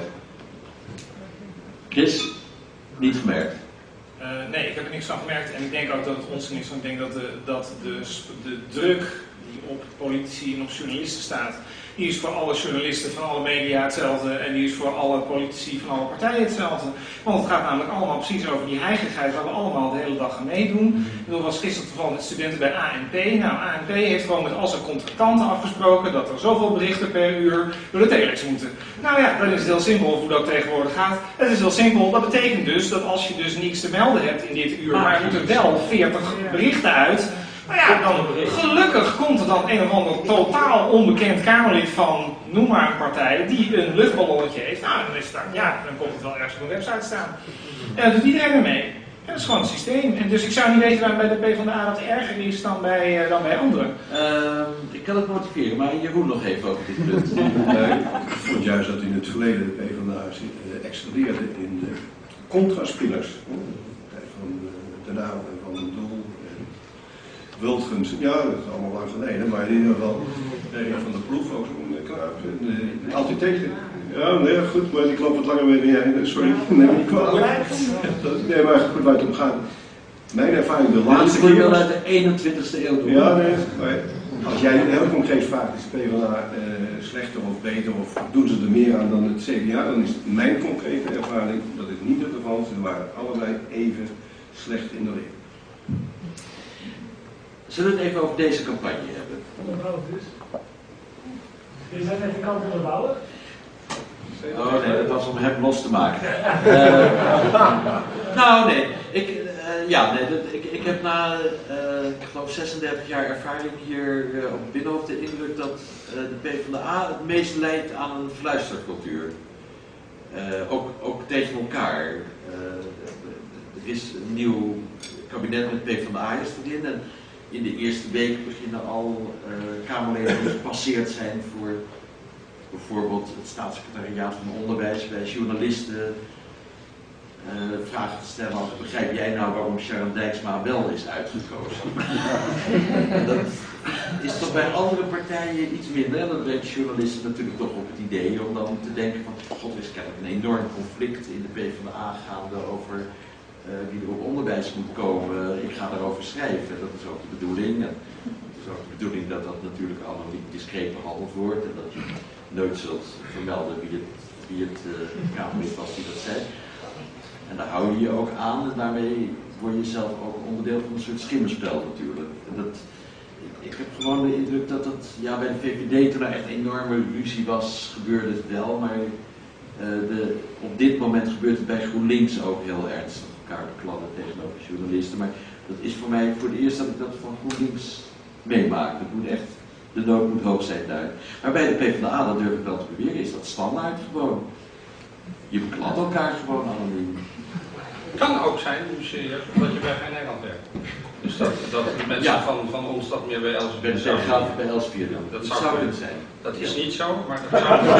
Chris, niet gemerkt. Nee, ik heb er niks van gemerkt en ik denk ook dat het onzin is. Ik denk dat de druk die op politici en op journalisten staat, die is voor alle journalisten van alle media hetzelfde en die is voor alle politici van alle partijen hetzelfde. Want het gaat namelijk allemaal precies over die heigigheid waar we allemaal de hele dag aan meedoen. Er was gisteren toevallig met studenten bij ANP. Nou, ANP heeft gewoon met al zijn contractanten afgesproken dat er zoveel berichten per uur door de telex moeten. Nou ja, dan is het heel simpel hoe dat tegenwoordig gaat. Het is heel simpel. Dat betekent dus dat als je dus niks te melden hebt in dit uur, maar er moeten wel 40 berichten uit. Nou ja, dan gelukkig komt er dan een of ander totaal onbekend Kamerlid van, noem maar een partij, die een luchtballonnetje heeft. Nou, dan komt het wel ergens op een website staan. En dat doet iedereen mee. En dat is gewoon het systeem. En dus ik zou niet weten waarom bij de PvdA dat erger is dan bij anderen. Ik kan het motiveren, maar Jeroen nog even over dit punt. Ik vond juist dat in het verleden de PvdA excelleerde in de contraspillers. Van Den Uyl en van den Doel. Wildgens, ja, dat is allemaal lang geleden, maar in ieder geval van de ploeg ook zo'n knaap. De antithese. Ja, nee, goed, maar ik loop wat langer mee dan jij. Sorry, neem me niet kwalijk. Nee, maar goed, waar het om gaat. Mijn ervaring de laatste keer... wel uit de 21ste eeuw doen. Ja, nee, maar als jij heel concreet vraagt, is de PvdA slechter of beter of doen ze er meer aan dan het CDA, dan is mijn concrete ervaring dat is niet het geval. Ze waren allebei even slecht in de leer. Zullen we het even over deze campagne hebben? Is dat even kant onderbouwen? Oh nee, dat was om hem los te maken. Nou nee, ik heb na, ik geloof 36 jaar ervaring hier op het Binnenhof de indruk dat de PvdA het meest leidt aan een fluistercultuur. Ook tegen elkaar. Er is een nieuw kabinet met PvdA'ers erin en in de eerste week beginnen al Kamerleden die gepasseerd zijn voor bijvoorbeeld het staatssecretariaat van Onderwijs bij journalisten vragen te stellen als begrijp jij nou waarom Sharon Dijksma wel is uitgekozen? Dat is toch bij andere partijen iets minder. En dan brengt journalisten natuurlijk toch op het idee om dan te denken van god, er is kennelijk een enorm conflict in de PvdA gaande over wie er op onderwijs moet komen. Ik ga daarover schrijven. Dat is ook de bedoeling. En het is ook de bedoeling dat dat natuurlijk allemaal niet discreet behandeld wordt en dat je nooit zult vermelden wie het Kamerlid was die dat zei. En daar hou je je ook aan en daarmee word je zelf ook onderdeel van een soort schimmerspel natuurlijk. En ik heb gewoon de indruk dat ja, bij de VVD toen er echt een enorme ruzie was, gebeurde het wel, maar op dit moment gebeurt het bij GroenLinks ook heel ernstig, elkaar bekladden tegenover journalisten. Maar dat is voor mij voor het eerst dat ik dat van GroenLinks meemaak. Het moet echt, de nood moet hoog zijn daar. Maar bij de PvdA, dat durf ik wel te beweren, is dat standaard gewoon. Je bekladt elkaar gewoon anoniem. Het kan ook zijn, serieus, omdat je bij Vrij Nederland werkt. Dus dat de mensen van ons dat meer bij Elsevier zouden bij Elsevier doen. Dat zou kunnen zijn. Dat is niet zo, maar dat zou kunnen.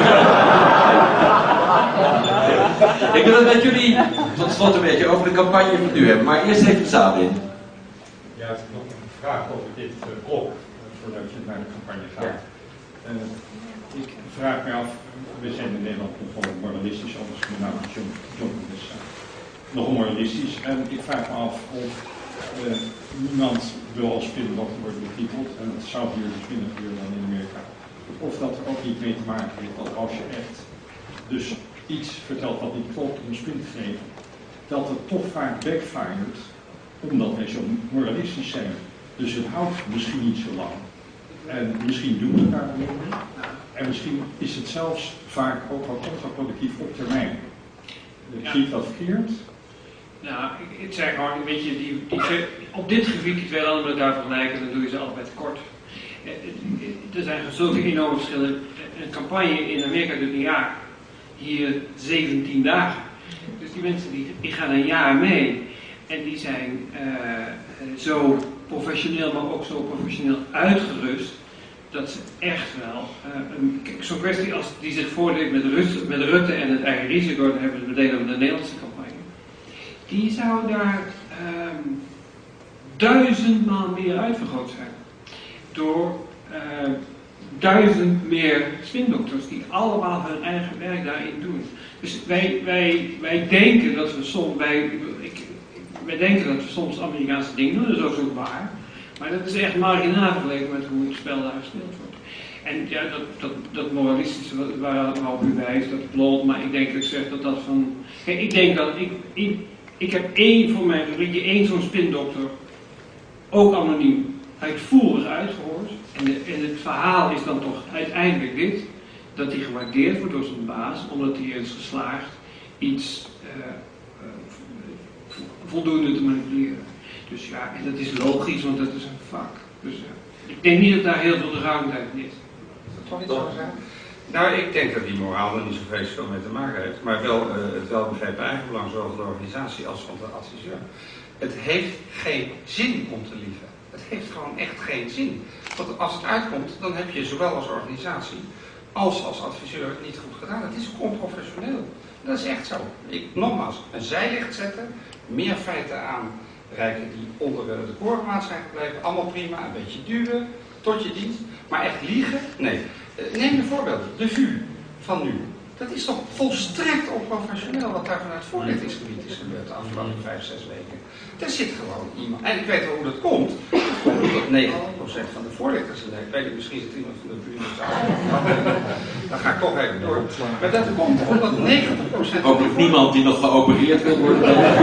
Ik wil het met jullie tot slot een beetje over de campagne van nu hebben, maar eerst even Sabin. Ja, ik heb nog een vraag over dit blok, voordat je naar de campagne gaat. Ik vraag me af, we zijn in Nederland nogal moralistisch, anders met name journalisten. Nog moralistisch. En ik vraag me af of niemand wil als spindokter worden betiteld, en dat zou hier dus minder gebeuren dan in Amerika. Of dat er ook niet mee te maken heeft dat als je echt dus iets vertelt wat niet klopt om een spin te geven, dat het toch vaak backfired, omdat wij zo moralistisch zijn. Dus het houdt misschien niet zo lang. En misschien doen we het daar minder. En misschien is het zelfs vaak ook wel contraproductief op termijn. Zie ik dat verkeerd? Nou, ik zeg gewoon, weet je, op dit gebied die twee landen met elkaar vergelijken, dan doe je ze allebei tekort. Er zijn zulke enorme verschillen. Een campagne in Amerika duurt een jaar. Hier 17 dagen. Dus die mensen die gaan een jaar mee. En die zijn zo professioneel, maar ook zo professioneel uitgerust, dat ze echt wel, zo'n kwestie als die zich voordeed met Rutte en het eigen risico, dan hebben we het meteen over de Nederlandse campagne. Die zou daar 1000-maal meer uitvergroot zijn. Door 1000 meer spindokters die allemaal hun eigen werk daarin doen. Dus wij denken dat we soms, wij denken dat we soms Amerikaanse dingen doen, dat is ook waar. Maar dat is echt marginaal vergeleken met hoe het spel daar gespeeld wordt. En ja, dat moralistische waarop u wijst, dat klopt, maar ik denk dat ik zeg dat van... Kijk, ik denk dat ik heb voor mijn fabriekje één zo'n spindokter, ook anoniem, uitvoerig uitgehoord. En het verhaal is dan toch uiteindelijk dit, dat hij gewaardeerd wordt door zijn baas, omdat hij is geslaagd iets voldoende te manipuleren. Dus ja, en dat is logisch, want dat is een vak. Dus ik denk niet dat daar heel veel ruimte in is. Is dat toch niet zo zijn? Nou, ik denk dat die moraal er niet zo veel mee te maken heeft, maar wel het welbegrepen eigenbelang, zowel van de organisatie als van de adviseur. Het heeft geen zin om te liegen. Het heeft gewoon echt geen zin. Want als het uitkomt, dan heb je zowel als organisatie als adviseur het niet goed gedaan. Het is onprofessioneel. Dat is echt zo. Nogmaals, een zijlicht zetten, meer feiten aanreiken die onder de korenmaat zijn gebleven, allemaal prima, een beetje duwen, tot je dienst. Maar echt liegen? Nee. Neem de voorbeelden. De VU van nu. Dat is toch volstrekt onprofessioneel wat daar vanuit het voorlichtingsgebied is gebeurd de afgelopen 5, 6 weken. Er zit gewoon iemand, en ik weet wel hoe dat komt. Dat komt omdat 90% van de voorlichters zijn. Ik weet het, misschien zit iemand van de buurt. Dan ga ik toch even door. Maar dat komt omdat 90% ook nog niemand die nog geopereerd wil worden.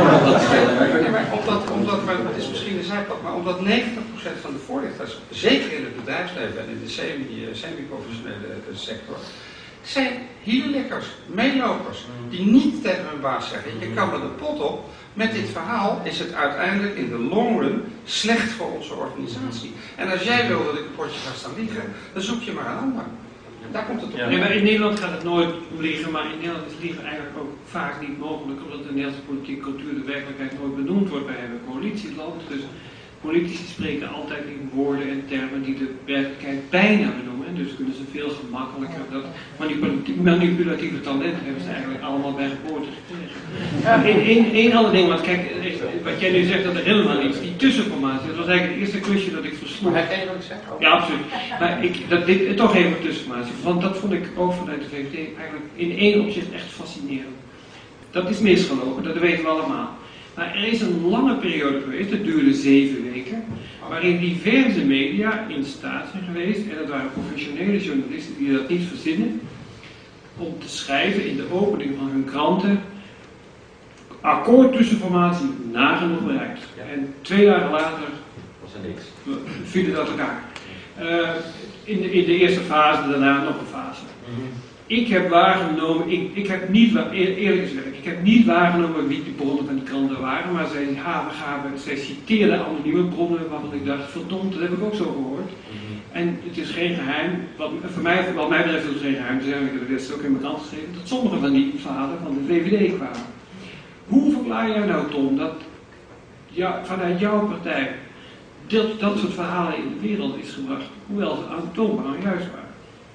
Omdat het is misschien een zijpad, maar omdat 90% van de voorlichters, zeker in het bedrijfsleven en in de semi-professionele sector, zijn hierlekkers, meelopers, die niet tegen hun baas zeggen, je kan er de pot op, met dit verhaal is het uiteindelijk in de long run slecht voor onze organisatie. En als jij wil dat ik een potje ga staan liegen, dan zoek je maar een ander. Daar komt het op. Ja, nee, maar in Nederland gaat het nooit om liegen, maar in Nederland is liegen eigenlijk ook vaak niet mogelijk, omdat de Nederlandse politieke cultuur de werkelijkheid nooit benoemd wordt. Wij hebben een coalitieland, dus politici spreken altijd in woorden en termen die de werkelijkheid bijna benoemen. En dus kunnen ze veel gemakkelijker dat manipulatieve talent hebben ze eigenlijk allemaal bij geboorte gekregen. Eén ander ding, want kijk, wat jij nu zegt, dat er helemaal niets, die tussenformatie, dat was eigenlijk het eerste klusje dat ik versloeg. Maar herken je wat ik zeg? Ja, absoluut. Maar toch even tussenformatie, want dat vond ik ook vanuit de VVD eigenlijk in één opzicht echt fascinerend. Dat is misgelopen, dat weten we allemaal. Maar er is een lange periode geweest, dat duurde 7 weken, waarin diverse media in staat zijn geweest, en dat waren professionele journalisten die dat niet verzinnen, om te schrijven in de opening van hun kranten, akkoord tussenformatie nagenoeg bereikt. En 2 dagen later was er niks. Viel het uit elkaar. In de eerste fase, daarna nog een fase. Ik heb waargenomen, ik heb niet, eerlijk gezegd, ik heb niet waargenomen wie de bronnen van die kranten waren, maar zij citeerden anonieme bronnen waarvan ik dacht, verdomd, dat heb ik ook zo gehoord. En het is geen geheim, wat mij betreft is het geen geheim, ik heb het ook in mijn krant geschreven, dat sommige van die verhalen van de VVD kwamen. Hoe verklaar jij nou, Tom, dat vanuit jouw partij dat soort verhalen in de wereld is gebracht, hoewel ze aantoonbaar juist waren?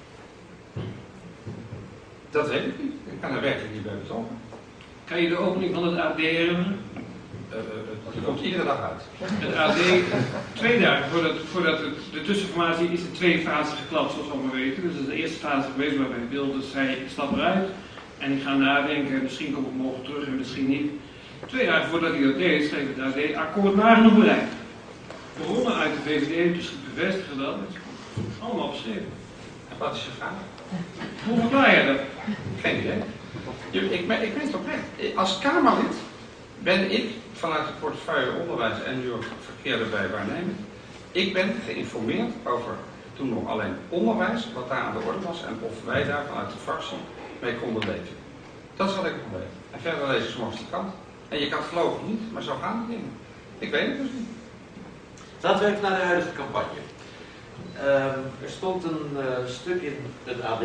Dat weet ik niet. Ik kan er werkelijk niet bij betrokken. Kan je de opening van het AD herinneren? Die komt iedere dag uit. Het AD, 2 dagen voordat de tussenformatie is in 2 fasen geklapt, zoals we allemaal weten. Dus dat is de eerste fase geweest waarbij Wilders zei, ik stap eruit en ik ga nadenken, misschien kom ik morgen terug en misschien niet. 2 dagen voordat hij dat deed, schreef het AD, akkoord nagenoeg bereikt. Bronnen uit de VVD dus bevestigen dat, allemaal opgeschreven. En wat is je vraag? Hoe verklaar je dat? Geen idee. Ik weet het oprecht. Als Kamerlid ben ik vanuit de portefeuille onderwijs en nu ook verkeer erbij waarnemen. Ik ben geïnformeerd over toen nog alleen onderwijs, wat daar aan de orde was en of wij daar vanuit de fractie mee konden leven. Dat is wat ik nog weet. En verder lees ik soms die kant. En je kan het geloven niet, maar zo gaan de dingen. Ik weet het dus niet. Laten we even naar de huidige campagne. Er stond een stuk in het AD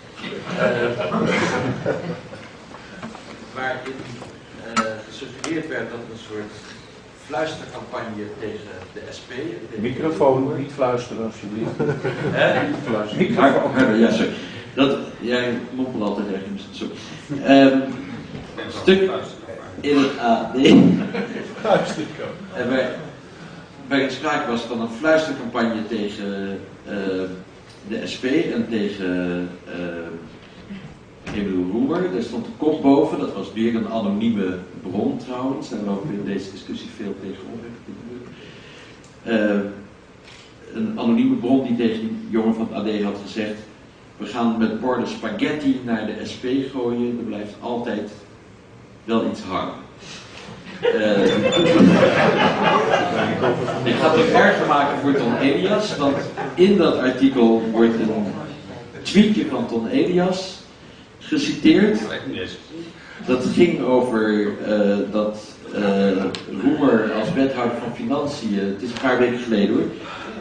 waarin gesuggereerd werd dat een soort fluistercampagne tegen de SP. Microfoon, niet fluisteren alsjeblieft. Microfoon, ja, sorry. Jij moppelt altijd ergens. Sorry. Stuk in het AD. Waarin sprake was van een fluistercampagne tegen de SP en tegen Emiel Roemer. Daar stond de kop boven, dat was weer een anonieme bron trouwens. Daar lopen we in deze discussie veel tegenop. Een anonieme bron die tegen die jongen van het AD had gezegd, we gaan met borden spaghetti naar de SP gooien, er blijft altijd wel iets hangen. Ik ga het erger maken voor Ton Elias, want in dat artikel wordt een tweetje van Ton Elias geciteerd. Dat ging over dat Roemer als wethouder van Financiën, het is een paar weken geleden hoor.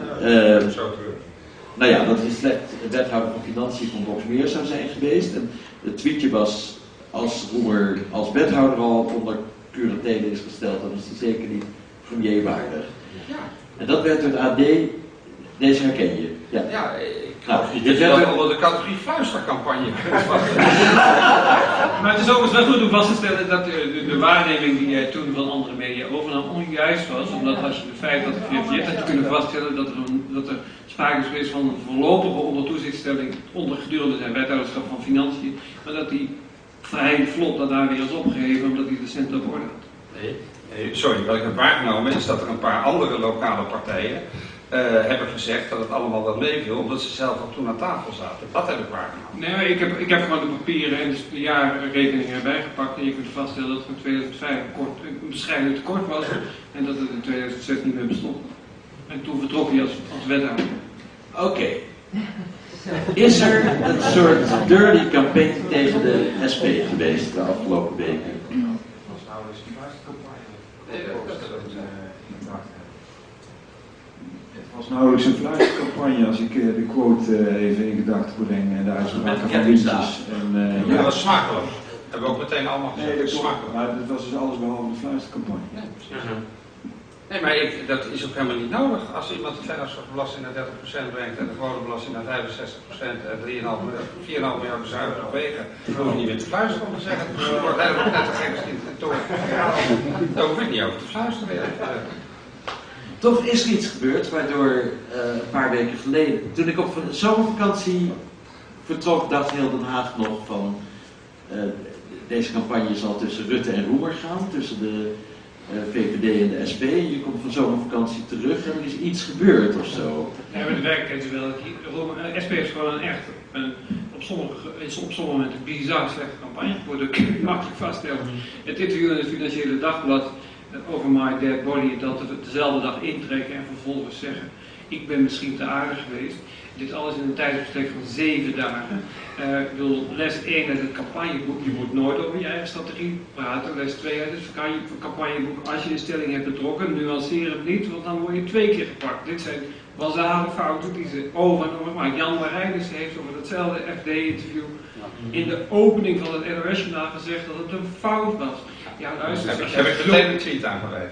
Nou ja, dat hij slecht wethouder van Financiën van Boxmeer zou zijn geweest. En het tweetje was, als Roemer als wethouder al onder curatele is gesteld, dan is hij zeker niet premierwaardig. Ja. En dat werd door het AD, deze herken je. Ja, ja ik geloof niet dat je dat onder de categorie fluistercampagne kunt vatten. Maar het is is overigens wel goed om vast te stellen dat de waarneming die jij toen van andere media overnam onjuist was. Omdat als je het feit dat de VVJ had kunnen vaststellen dat er sprake is geweest van een voorlopige ondertoezichtstelling gedurende zijn wethouderschap van Financiën. Maar dat die vrij vlot daarna weer is opgeheven omdat hij de cent op orde had. Nee, sorry, wat ik heb waargenomen is dat er een paar andere lokale partijen hebben gezegd dat het allemaal wel meeviel, omdat ze zelf ook toen aan tafel zaten. Dat heb ik waargenomen. Nee, maar ik heb gewoon de papieren en de jaarrekeningen erbij gepakt en je kunt vaststellen dat er in 2005 een bescheiden tekort was en dat het in 2006 niet meer bestond. En toen vertrok hij als wethouder. Oké. Is er een soort dirty campagne tegen de SP geweest de afgelopen weken? Het was nauwelijks een fluistercampagne als ik de quote even in gedachten breng en de uitspraken van Wientjes. Ja, dat was smakeloos. Dat hebben we ook meteen allemaal gezegd. Nee, dat klopt. Maar dat was dus alles behalve de fluistercampagne. Nee, precies. Nee, maar dat is ook helemaal niet nodig. Als iemand de vennootschapsbelasting naar 30% brengt en de gewone belasting naar 65% en 4,5 miljard bezuinigen op wegen, dan hoef je niet meer te fluisteren om te zeggen. Het wordt helemaal net te gek als die toren. Daar hoef ik niet over te fluisteren. Toch is er iets gebeurd waardoor een paar weken geleden, toen ik op zomervakantie vertrok, dacht heel Den Haag nog van deze campagne zal tussen Rutte en Roemer gaan, tussen de VVD en de SP. Je komt van zomervakantie terug en er is iets gebeurd of zo. Ja, maar de werkelijkheid is wel dat de SP heeft gewoon op sommige momenten bizar slechte campagne gevoerd. Dat kun je makkelijk vaststellen. Het interview in het Financiële Dagblad over My Dead Body, dat we dezelfde dag intrekken en vervolgens zeggen, ik ben misschien te aardig geweest. Dit alles in een tijdsbestek van 7 dagen. Ik bedoel, les 1 uit het campagneboek, je moet nooit over je eigen strategie praten. Les 2 uit het campagneboek, als je de stelling hebt betrokken, nuanceer het niet, want dan word je 2 keer gepakt. Dit zijn basale fouten die ze over en over maken. Jan Marijnissen heeft over datzelfde FD-interview in de opening van het NOS-journaal gezegd dat het een fout was. Ja, luister, heb ik meteen een tweet aangewezen.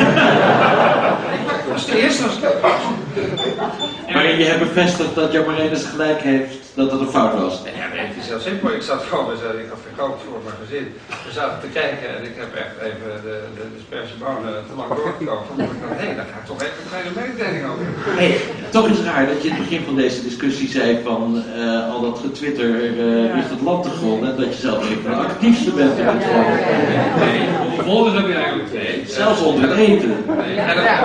Dat is de eerste als ik dat was. Maar je hebt bevestigd dat Jan Marijnissen gelijk heeft dat het een fout was. Ja, nee, het is heel simpel. Ik zat gewoon, ik had gekookt voor mijn gezin. We zaten te kijken en ik heb echt even de spersiebonen te lang doorgekookt. Omdat ik dacht, hé, daar ga ik toch even een kleine mededeling over. Hey, toch is het raar dat je in het begin van deze discussie zei van al dat getwitter is het land te gronden en dat je zelf een van de actiefste bent in het volk. Nee, vervolgens heb je eigenlijk twee. Zelfs onder het eten. Nee,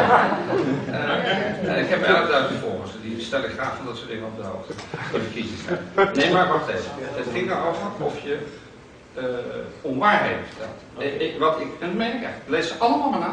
ik heb 11.000 volgers. Die stel ik graag van dat soort dingen op de hoogte. Voor de verkiezingstijd. Nee, maar wacht even. Het ging erover of je onwaarheden vertelt. En dat meen ik echt. Lees ze allemaal maar na.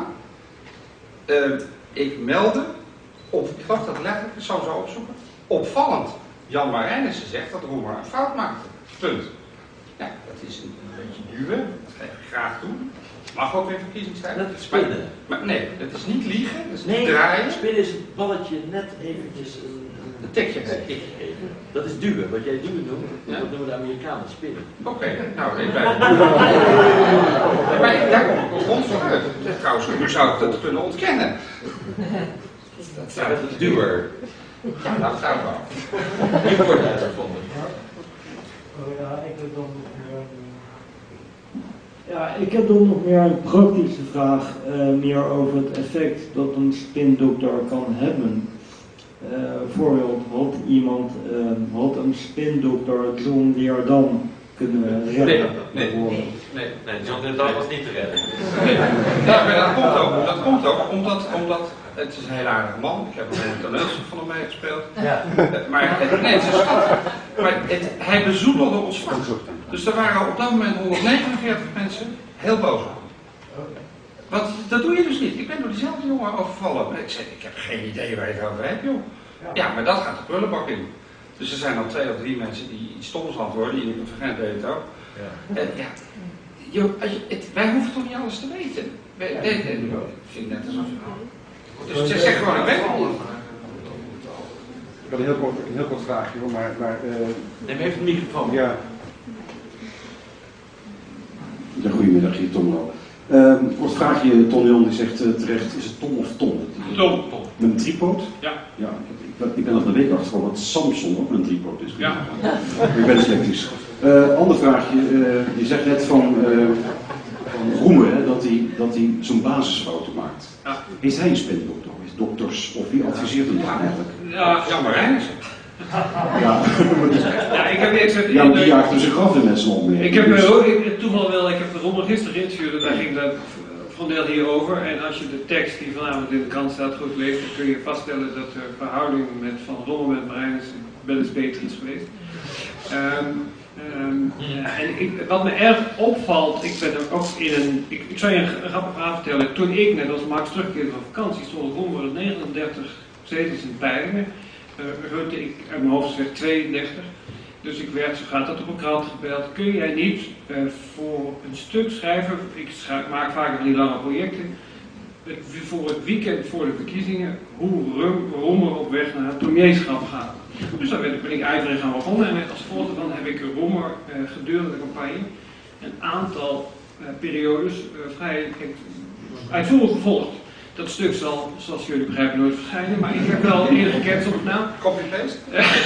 Ik meldde, ik geloof dat letterlijk, ik zou zo opzoeken. Opvallend. Jan Marijnissen zegt dat Roemer een fout maakte. Punt. Ja, dat is een beetje duwen. Dat ga ik graag doen. Mag ook weer verkiezingstijd. Dat is spinnen. Maar nee, dat is niet liegen, dat is niet Nee, draaien. spinnen is het balletje net eventjes een tikje geven. Dat is duwen. Wat jij duwen noemt, dat noemen de Amerikanen spinnen. Oké, nou, ik ben... Maar daar kom ik op grond van uit. Trouwens, hoe zou ik dat kunnen ontkennen? Dat is duwer. Ja, dat gaat wel. Die wordt uitgevonden. Ja, ik heb dan nog meer een praktische vraag, meer over het effect dat een spindokter kan hebben. Bijvoorbeeld, had een spindokter John Leerdam kunnen redden? Nee, John Leerdam was niet te redden. Nee, maar dat komt ook omdat het is een heel aardige man. Ik heb een toneelstuk van hem meegespeeld. Ja. Maar het is een schat. Maar hij bezoedelde ons vak. Dus er waren op dat moment 149 mensen heel boos op hem. Want dat doe je dus niet. Ik ben door diezelfde jongen overvallen. Ik zei, ik heb geen idee waar je het over hebt, joh. Ja, maar dat gaat de prullenbak in. Dus er zijn dan 2 of 3 mensen die iets stoms antwoorden. Die een vergent weet het ook. Ja. Wij hoeven toch niet alles te weten? Ik vind het net alsof dus ze zegt gewoon, ik weet het niet. Ik had een heel kort vraagje hoor, maar neem even de microfoon. Ja. Ja, goedemiddag, hier Tom Lo. Kort vraagje, Ton Jon die zegt terecht, is het Tom of Tom? Tom. Met een driepoot? Ja. Ja, ik ben nog de week achtergekomen dat Samson ook met een driepoot is. Ja. Ik ben dyslectisch. Ander vraagje. Je zegt net van Roemer, hè, dat hij zo'n basisfoto maakt. Ja. Is hij een spindokter? Is dokters, of wie adviseert hem daar eigenlijk? Ja, jammer hè? Ja, ik heb niks. Ja, die jaagt dus een graf in mensen om. Ik heb toevallig wel, ik heb Rommel gisteren geïnterviewd en daar ging dat voor een deel hierover. En als je de tekst die vanavond in de krant staat goed leest, dan kun je vaststellen dat de verhouding van Rommel met Marijnis wel eens beter is geweest. Wat me erg opvalt, ik ben er ook ik zal je een grappig verhaal vertellen. Toen ik, net als Max, terugkeerde van vakantie, stond Rommel met 39 zetels in peilingen. Rutte, ik uit mijn hoofd zeg 32. Dus ik werd, zo gaat dat, op een krant gebeld. Kun jij niet voor een stuk schrijven, ik maak vaker van die lange projecten, voor het weekend voor de verkiezingen, hoe Rommel op weg naar het premierschap gaat. Dus daar ben ik ijverig aan begonnen en als volgende dan heb ik Rommel gedurende de campagne een aantal periodes vrij uitvoerig gevolgd. Dat stuk zal, zoals jullie begrijpen, nooit verschijnen, maar ik heb wel enige kennis op naam. Copy-paste?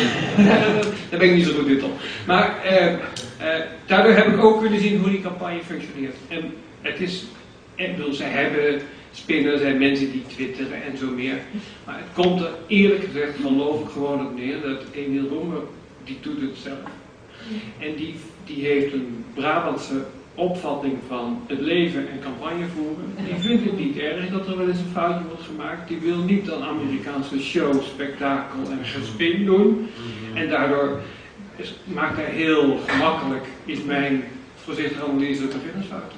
Daar ben ik niet zo goed in op. Maar daardoor heb ik ook kunnen zien hoe die campagne functioneert. En het is, ik bedoel, zij hebben spinnen, zijn mensen die twitteren en zo meer. Maar het komt er eerlijk gezegd, geloof ik gewoon op neer, dat Emiel Roemer, die doet het zelf. En die heeft een Brabantse opvatting van het leven en campagne voeren. Die vindt het niet erg dat er wel eens een foutje wordt gemaakt. Die wil niet een Amerikaanse show, spektakel en gespin doen. En daardoor maakt hij heel gemakkelijk, is mijn voorzichtige analyse, de beginnersfouten.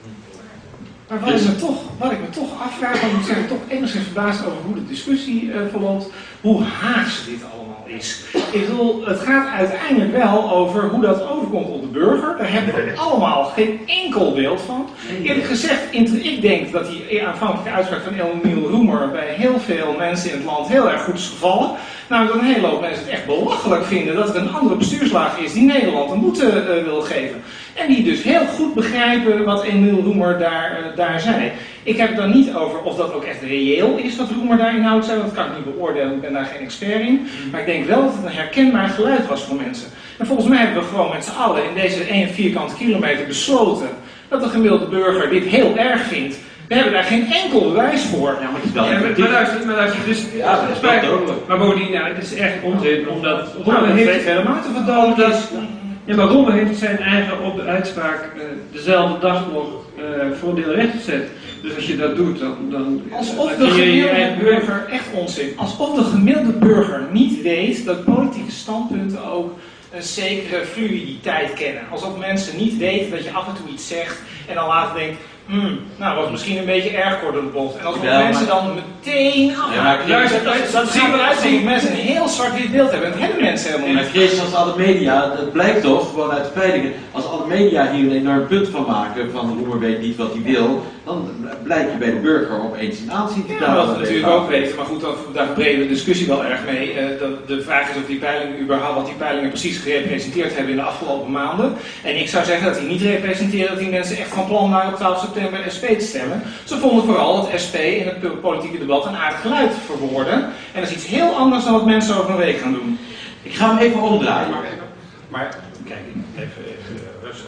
Maar wat ik me toch afvraag, want ik ben toch enigszins verbaasd over hoe de discussie verloopt, hoe haaks dit allemaal is. Ik bedoel, het gaat uiteindelijk wel over hoe dat overkomt op de burger. Daar hebben we allemaal geen enkel beeld van. Eerlijk gezegd, ik denk dat die aanvankelijke uitspraak van Emiel Roemer bij heel veel mensen in het land heel erg goed is gevallen. Nou, dat een hele hoop mensen het echt belachelijk vinden dat er een andere bestuurslaag is die Nederland een boete wil geven. En die dus heel goed begrijpen wat Emiel Roemer daar zei. Ik heb het dan niet over of dat ook echt reëel is wat Roemer daar inhoudt zei, dat kan ik niet beoordelen, ik ben daar geen expert in. Maar ik denk wel dat het een herkenbaar geluid was voor mensen. En volgens mij hebben we gewoon met z'n allen in deze 1 vierkante kilometer besloten dat de gemiddelde burger dit heel erg vindt. We hebben daar geen enkel bewijs voor. Ja, maar het is wel maar luister, dus, ja, dat is wel maar bovendien, ja, het is echt onzin, omdat Roemer heeft helemaal te verdonen. Ja, maar Roemer heeft zijn eigen op de uitspraak dezelfde dag nog voor een deel rechtgezet. Dus als je dat doet, dan alsof de gemiddelde burger, echt onzin, alsof de gemiddelde burger niet weet dat politieke standpunten ook een zekere fluiditeit kennen. Alsof mensen niet weten dat je af en toe iets zegt en dan later denkt, nou, was misschien een beetje erg kort door de bocht. En alsof mensen dan meteen afhaken. Ja, dat zien we uit dat mensen een heel zwart-wit beeld hebben. Dat hebben mensen helemaal niet. Maar Chris, als alle media, dat blijkt toch gewoon uit de peilingen, als alle media hier een enorm punt van maken, van Roemer weet niet wat hij wil, dan blijkt je bij de burger opeens een aanzien te dalen. Ja, dat we natuurlijk ook weten, maar goed, daar verbreden we de discussie wel erg mee. De vraag is of die peilingen überhaupt, wat die peilingen precies gerepresenteerd hebben in de afgelopen maanden. En ik zou zeggen dat die niet representeren dat die mensen echt van plan waren op 12 september SP te stemmen. Ze vonden vooral dat SP in het politieke debat een aardig geluid verwoordde. En dat is iets heel anders dan wat mensen over een week gaan doen. Ik ga hem even omdraaien. Maar kijk, even rustig.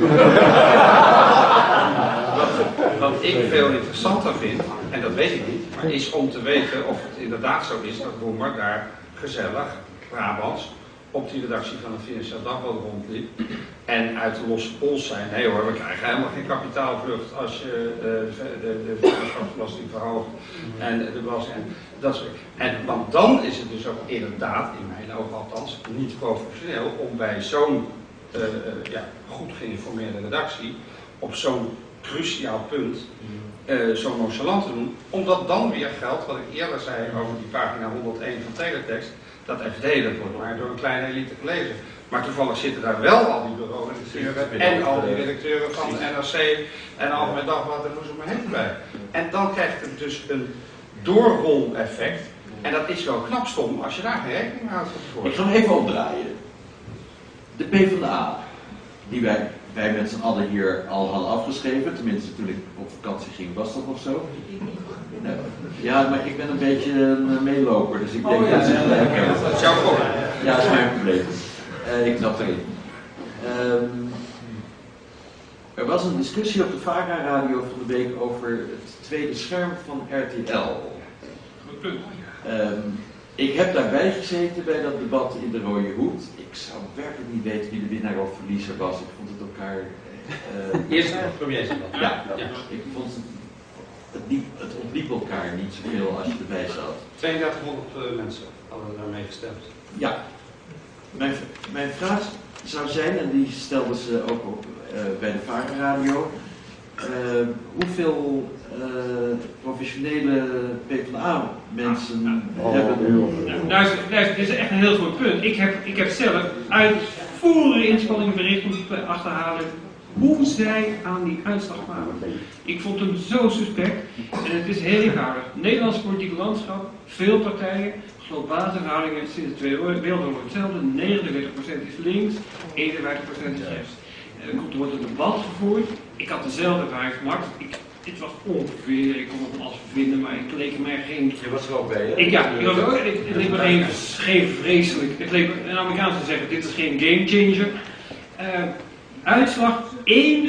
Wat ik veel interessanter vind, en dat weet ik niet, maar is om te weten of het inderdaad zo is dat Roemer daar gezellig, Brabants, op die redactie van het Financieel Dagblad rondliep en uit de losse pols zei, nee hoor, we krijgen helemaal geen kapitaalvlucht als je de vennootschapsbelasting verhoogt en de belasting. Want dan is het dus ook inderdaad, in mijn ogen althans, niet professioneel om bij zo'n goed geïnformeerde redactie op zo'n cruciaal punt zo nonchalant te doen, omdat dan weer geldt, wat ik eerder zei over die pagina 101 van Teletext, dat FD, dat wordt maar door een kleine elite gelezen. Maar toevallig zitten daar wel al die bureau-redacteuren en al die redacteuren van de NRC en Algemeen Dagblad en noem maar heen bij. En dan krijgt het dus een doorrol-effect. En dat is wel knap stom als je daar geen rekening mee houdt van tevoren. Ik ga hem even opdraaien. De PvdA, die wij met z'n allen hier al hadden afgeschreven, tenminste toen ik op vakantie ging was dat nog zo. Nee. Ja, maar ik ben een beetje een meeloper, dus ik denk dat ze gelijk hebben. Dat is jouw probleem. Ja, dat is mijn probleem. Ik snap erin. Er was een discussie op de VARA-radio van de week over het tweede scherm van RTL. Goed punt. Ik heb daarbij gezeten bij dat debat in de Rode Hoed. Ik zou werkelijk niet weten wie de winnaar of verliezer was. Ik vond het elkaar... Eerst het premierdebat. Ja, ik vond het ontliep elkaar niet zoveel als je erbij zat. 3200 mensen hadden daarmee gestemd. Ja. Mijn vraag zou zijn, en die stelden ze ook op bij de VARA-radio, hoeveel professionele PvdA-mensen hebben... Dit is echt een heel goed punt. Ik heb zelf uitvoerige inspanningen verricht om te achterhalen hoe zij aan die uitslag kwamen. Ik vond hem zo suspect en het is heel eenvoudig. Nederlands politieke landschap, veel partijen, globale verhoudingen sinds de Tweede Wereldoorlog hetzelfde. 49% is links, 51% is rechts. Er wordt een debat gevoerd. Ik had dezelfde ervaring gemaakt. Dit was ongeveer, ik kon het alles vinden, maar het leek mij geen... Je was er ook bij, hè? Het leek me geen vreselijk. Het leek een Amerikaans te zeggen, dit is geen gamechanger. Uitslag 51%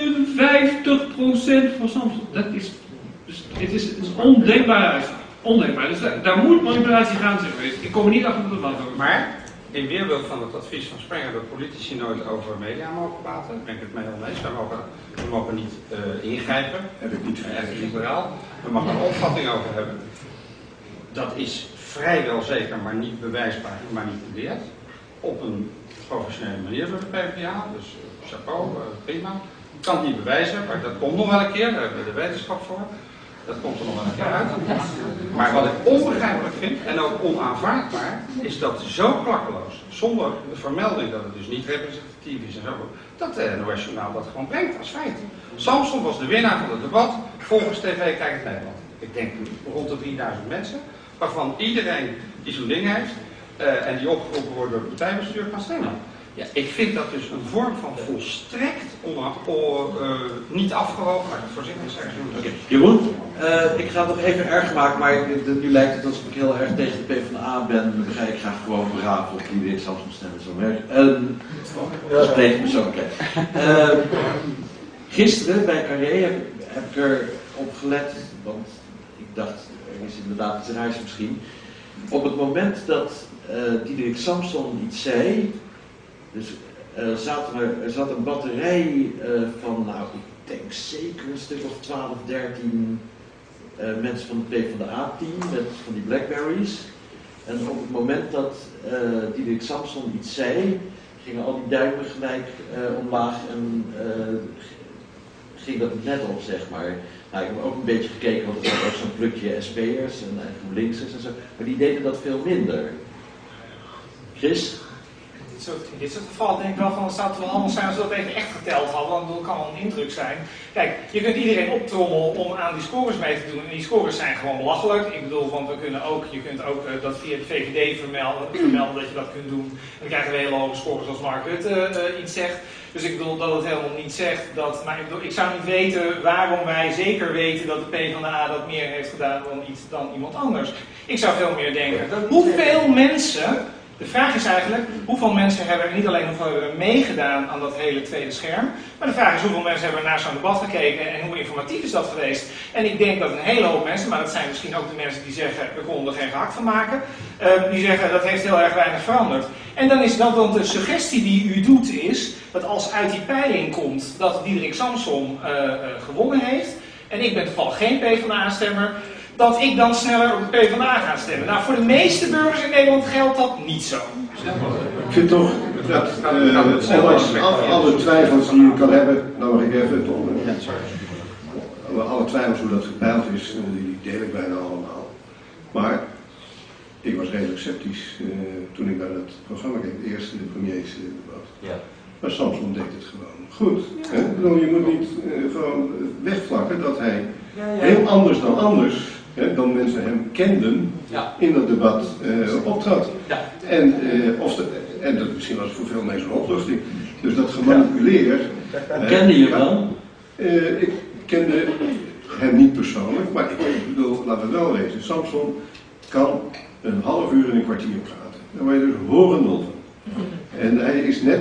voor Samson. Het is een ondenkbare uitslag. Ondenkbaar. Dus daar moet manipulatie gaan zijn geweest. Ik kom er niet achter op het debat over. Maar, in weerwil van het advies van Sprenger dat politici nooit over media mogen praten, ben ik het mee heel eens. We mogen niet ingrijpen. Heb ik niet echt liberaal. We mogen er een opvatting over hebben. Dat is vrijwel zeker, maar niet bewijsbaar, gemanipuleerd. Op een professionele manier door de PvdA. Dus chapeau, prima. Ik kan het niet bewijzen, maar dat komt nog wel een keer. Daar hebben we de wetenschap voor. Dat komt er nog wel een keer uit. Maar wat ik onbegrijpelijk vind, en ook onaanvaardbaar, is dat zo klakkeloos, zonder de vermelding dat het dus niet representatief is en zo, dat de NOS Journaal dat gewoon brengt als feit. Samson was de winnaar van het debat volgens TV Kijkend Nederland. Ik denk rond de 3000 mensen, waarvan iedereen die zo'n ding heeft en die opgeroepen wordt door het partijbestuur kan stemmen. Ja, ik vind dat dus een vorm van volstrekt niet afgewogen, maar voorzichtig zeggen. Okay. Jeroen, ik ga het nog even erg maken, maar nu lijkt het alsof ik heel erg tegen de PvdA ben. Dan ga ik graag gewoon braaf op die Samson stemmen. Dat spreekt me zo. Gisteren bij Carré heb ik erop gelet, want ik dacht, er is inderdaad iets raars misschien. Op het moment dat Diederik Samson iets zei, dus er zat een batterij van, nou, ik denk zeker een stuk of 12, 13 mensen van het PvdA-team met van die Blackberries. En op het moment dat Diederik Samson iets zei, gingen al die duimen gelijk omlaag en ging dat net op, zeg maar. Nou, ik heb ook een beetje gekeken, want er zat ook zo'n plukje SP'ers en GroenLinksers en zo, maar die deden dat veel minder. Chris? In dit soort gevallen denk ik wel van, het zou wel anders zijn als we dat even echt geteld hadden, want dat kan wel een indruk zijn. Kijk, je kunt iedereen optrommelen om aan die scores mee te doen en die scores zijn gewoon belachelijk. Ik bedoel, want je kunt ook dat via de VVD vermelden dat je dat kunt doen. En dan krijgen we hele hoge scores als Mark Rutte iets zegt. Dus ik bedoel dat het helemaal niet zegt dat, maar ik zou niet weten waarom wij zeker weten dat de PvdA dat meer heeft gedaan dan iemand anders. Ik zou veel meer denken, hoeveel mensen... De vraag is eigenlijk, hoeveel mensen hebben niet alleen meegedaan aan dat hele tweede scherm, maar de vraag is hoeveel mensen hebben naar zo'n debat gekeken en hoe informatief is dat geweest. En ik denk dat een hele hoop mensen, maar dat zijn misschien ook de mensen die zeggen, we konden er geen gehakt van maken, die zeggen dat heeft heel erg weinig veranderd. En dan is dat dan de suggestie die u doet is, dat als uit die peiling komt dat Diederik Samson gewonnen heeft, en ik ben toevallig geen PvdA-stemmer, dat ik dan sneller op de PvdA ga stemmen. Nou, voor de meeste burgers in Nederland geldt dat niet zo. Ik vind toch dat ondanks alle twijfels die je kan hebben, nou mag ik even alle twijfels hoe dat gepeild is, die deel ik bijna allemaal. Maar ik was redelijk sceptisch toen ik naar het programma keek, het eerste premiersdebat. Ja. Maar Samson deed het gewoon goed. Ja. Ik bedoel, je moet niet gewoon wegvlakken dat hij heel anders dan anders, dan mensen hem kenden, in dat debat optrad. Ja. En dat misschien was voor veel mensen een opluchting. Dus dat gemanipuleer. Kende je dan? Ik kende hem niet persoonlijk, maar ik bedoel, laten we wel weten, Samson kan een half uur en een kwartier praten. Daar word je dus horendol van. En hij is net als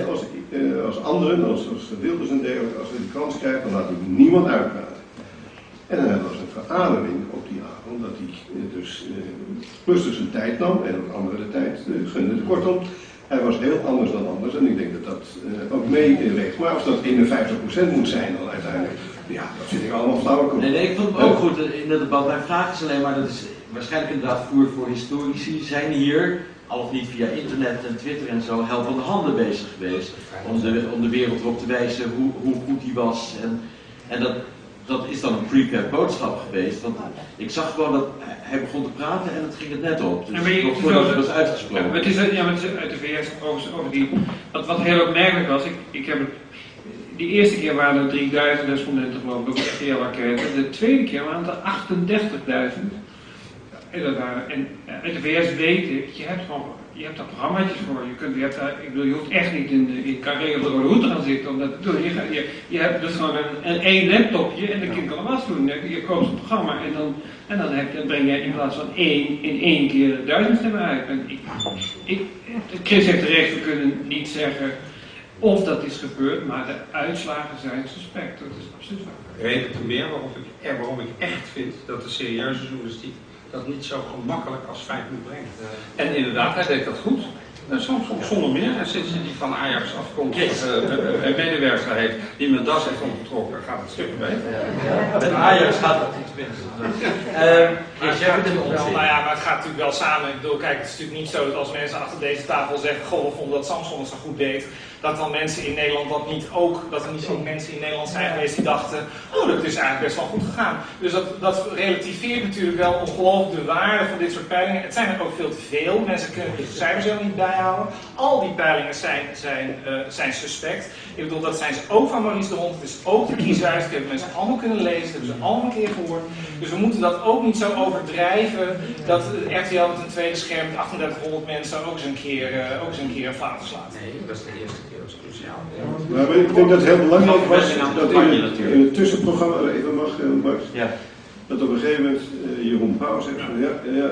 als anderen, als Wilders en dergelijke, als we die kans krijgen, dan laat hij niemand uitpraten. En dan was een verademing op die avond, dat hij plus dus zijn tijd nam en ook anderen de tijd gunde. Kortom, hij was heel anders dan anders en ik denk dat dat ook meeweegt. Maar als dat 51% moet zijn dan uiteindelijk, ja, dat vind ik allemaal flauwekul. Nee, ik vond het ook goed in het debat. Mijn vraag is alleen maar, dat is waarschijnlijk inderdaad voer voor historici, zijn hier, al of niet via internet en Twitter en zo, helpende handen bezig geweest om de wereld erop te wijzen hoe goed die was. En dat is dan een pre-cap boodschap geweest, want ik zag gewoon dat hij begon te praten en het ging het net op. Dus nog voordat het was uitgesproken. Ja, het is uit de VS over die, wat heel opmerkelijk was, ik heb het, die eerste keer waren er 3000 respondenten geloof ik op de RTL-enquête, de tweede keer waren het er 38.000. En uit de VS weet ik, je hebt daar programmaatjes voor. Je hoeft echt niet in Carré of de Rode Hoed te gaan zitten om dat te doen. Je hebt dus gewoon één laptopje en de kind kan er wat doen. Je koopt een programma en dan breng je in plaats van in één keer 1000 stemmen uit. En Chris heeft terecht, we kunnen niet zeggen of dat is gebeurd, maar de uitslagen zijn suspect. Dat is absoluut waar. Reden te meer waarom ik echt vind dat de serieuze journalistiek dat niet zo gemakkelijk als feit moet brengen. En inderdaad, hij deed dat goed. Soms zonder meer. En sinds hij die van Ajax afkomt, een medewerker heeft die mijn das heeft omgetrokken, gaat het stukken beter. Met Ajax gaat het iets beter. Nou ja, maar het gaat natuurlijk wel samen. Ik bedoel, kijk, het is natuurlijk niet zo dat als mensen achter deze tafel zeggen, goh, we vonden dat Samson het zo goed deed, dat dan mensen in Nederland dat er niet ook mensen in Nederland zijn geweest die dachten, oh, dat is eigenlijk best wel goed gegaan. Dus dat relativeert natuurlijk wel ongelooflijk de waarde van dit soort peilingen. Het zijn er ook veel te veel. Mensen kunnen de cijfers helemaal niet bijhouden. Al die peilingen zijn suspect. Ik bedoel, dat zijn ze ook van Maurice de Hond. Het is ook de kieshuis. Dat hebben mensen allemaal kunnen lezen. Dat hebben ze allemaal een keer gehoord. Dus we moeten dat ook niet zo overdrijven dat RTL met een tweede scherm met 3800 mensen ook eens een keer een flater slaat. Nee, dat is de eerste keer. Dat is cruciaal. Maar ik denk dat het heel belangrijk was dat in het tussenprogramma, even mag, Max, dat op een gegeven moment Jeroen Pauw zegt van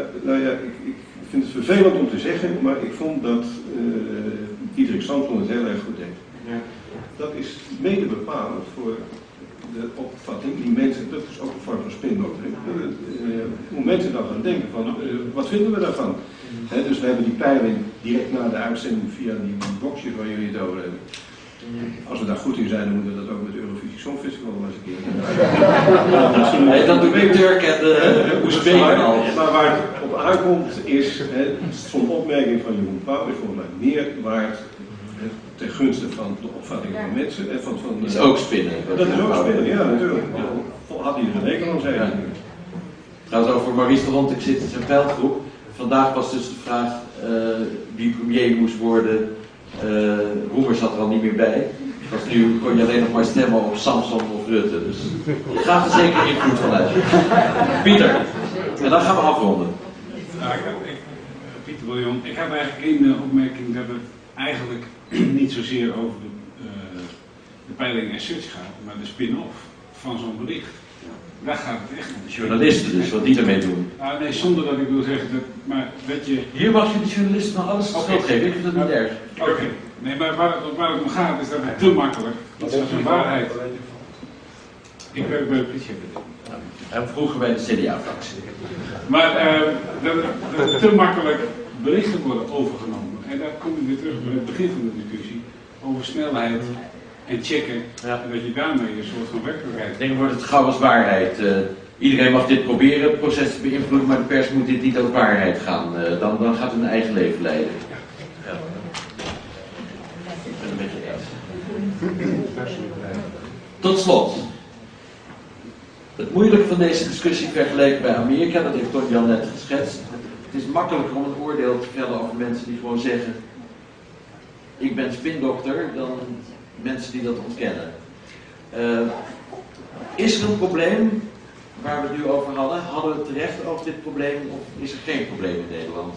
ik vind het vervelend om te zeggen, maar ik vond dat Diederik Samson het heel erg goed deed. Ja. Dat is mede bepalend voor de opvatting die mensen, dat is ook een vorm van spindokter, hoe mensen dan gaan denken van, wat vinden we daarvan? Dus we hebben die peiling direct na de uitzending via die boxjes waar jullie het over hebben. Als we daar goed in zijn, dan moeten we dat ook met de Eurovisie Songfestival wel eens een keer doen. Nee, dat doe ik Turk en Oezbeken al. Maar waar het op aankomt is, zo'n opmerking van Jeroen Pauw is volgens mij meer waard ten gunste van de opvatting van mensen. En dat is ook spinnen. Dat is ook spinnen, ja natuurlijk. Had hij er een hekel aan zijn. Trouwens over Maurice de Hond, ik zit in zijn veldgroep. Vandaag was dus de vraag wie premier moest worden. Roemer zat er al niet meer bij. Dus nu kon je alleen nog maar stemmen op Samson of Rutte. Dus je gaat er zeker invloed van uit. Pieter, en dan gaan we afronden. Pieter William, ik heb eigenlijk één opmerking dat het eigenlijk niet zozeer over de peiling en search gaat, maar de spin-off van zo'n bericht. Daar gaat het echt om. De journalisten dus, wat die ermee doen. Nou nee, zonder dat ik wil zeggen maar dat je... Hier mag je de journalisten nog alles schuld geven, ik vind dat niet erg. Oké. Nee, maar waar het om gaat is dat het te makkelijk is als een waarheid. Ik werk bij de politie. En vroeger bij de CDA-fractie. Maar dat te makkelijk berichten worden overgenomen. En daar kom ik weer terug bij het begin van de discussie over snelheid en checken. Ja. En dat je daarmee een soort van werkelijkheid... Ik denk wordt het gauw als waarheid. Iedereen mag dit proberen, het proces te beïnvloeden, maar de pers moet dit niet als waarheid gaan. Dan gaat het een eigen leven leiden. Ja. Ik ben het een beetje eens. Tot slot. Het moeilijke van deze discussie vergeleken bij Amerika, dat heeft Ton Jan net geschetst. Het is makkelijker om een oordeel te vellen over mensen die gewoon zeggen: ik ben spindokter, dan mensen die dat ontkennen. Is er een probleem waar we het nu over hadden? Hadden we het terecht over dit probleem of is er geen probleem in Nederland?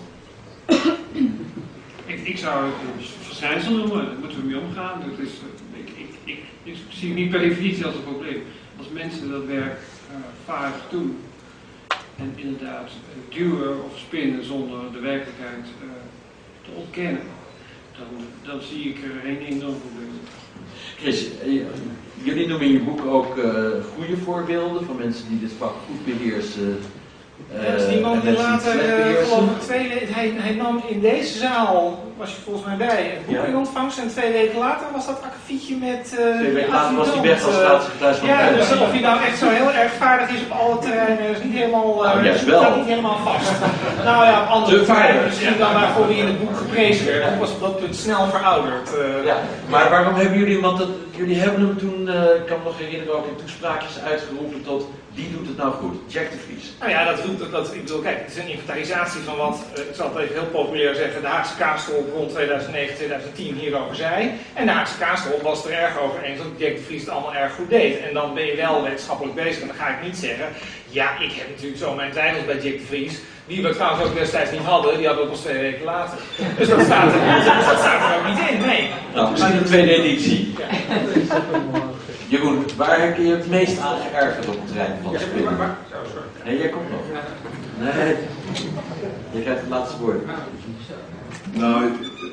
Ik zou het een verschijnsel noemen, daar moeten we mee omgaan. Dat is, ik zie het niet per definitie als een probleem. Als mensen dat werk vaak doen en inderdaad duwen of spinnen zonder de werkelijkheid te ontkennen, dan zie ik er geen enorm probleem. Chris, jullie noemen in je boek ook goede voorbeelden van mensen die dit vak goed beheersen. Dus die man die later, geloof ik, hij nam in deze zaal, was je volgens mij bij, een boek in ontvangst en 2 weken later was dat akkefietje met 2 weken later was hij weg als staatssecretaris van ja, dus of hij nou echt zo heel erg vaardig is op alle terreinen, is niet helemaal, staat niet helemaal vast. Nou ja, op andere terreinen misschien dan waarvoor hij in het boek geprezen werd, dat was op dat punt snel verouderd. Ja, maar waarom hebben jullie, want jullie hebben hem toen, ik kan me nog herinneren, ook in toespraakjes uitgeroepen tot wie doet het nou goed? Jack de Vries. Nou ja, ik bedoel, kijk, het is een inventarisatie van wat, ik zal het even heel populair zeggen, de Haagse Kaasstol rond 2009, 2010 hierover zei. En de Haagse Kaasstol was er erg over eens dat Jack de Vries het allemaal erg goed deed. En dan ben je wel wetenschappelijk bezig en dan ga ik niet zeggen, ja, ik heb natuurlijk zo mijn twijfels bij Jack de Vries. Die we trouwens ook destijds niet hadden, die hadden we pas 2 weken later. Dus dat staat er ook niet in, nee. Nou, misschien een tweede editie. Ja. Jeroen, waar heb je het meest aan geërgerd op het terrein van het spelen? Nee, jij komt nog. Nee, je krijgt het laatste woord. Nou,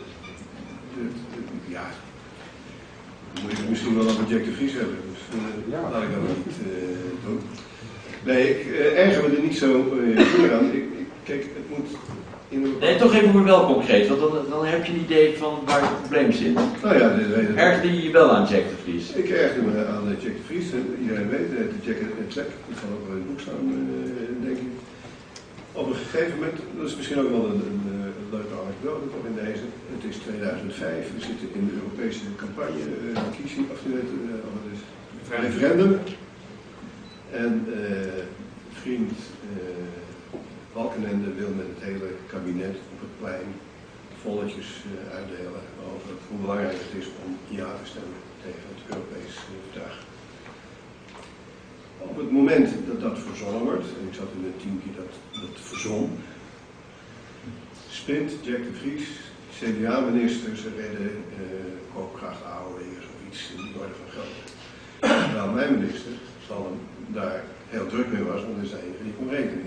ja, dan moet je het misschien wel over Jack de Vries hebben. Dus laat ik dat maar niet doen. Nee, ik erger me er niet zo goed aan. Kijk, het moet... Nee, toch even wel concreet, want dan heb je een idee van waar het probleem zit. Nou ja, ergerde je je wel aan Jack de Vries? Ik ergerde me aan Jack de Vries. Iedereen weet, de Jack en Jack, dat zal ook wel in het boek staan, denk ik. Op een gegeven moment, dat is misschien ook wel een leuke anekdote toch in deze. Het is 2005, we zitten in de Europese campagne, verkiezing, of referendum. En vriend Balkenende wil met het hele kabinet op het plein volletjes uitdelen over hoe belangrijk het is om ja te stemmen tegen het Europees verdrag. Op het moment dat dat verzonnen wordt, en ik zat in het teamje dat verzon, spint Jack de Vries, CDA-minister, ze redden koopkracht AOW'ers of iets in die orde van grootte. Terwijl mijn minister, Salem, daar heel druk mee was, want hij zei die kon rekenen.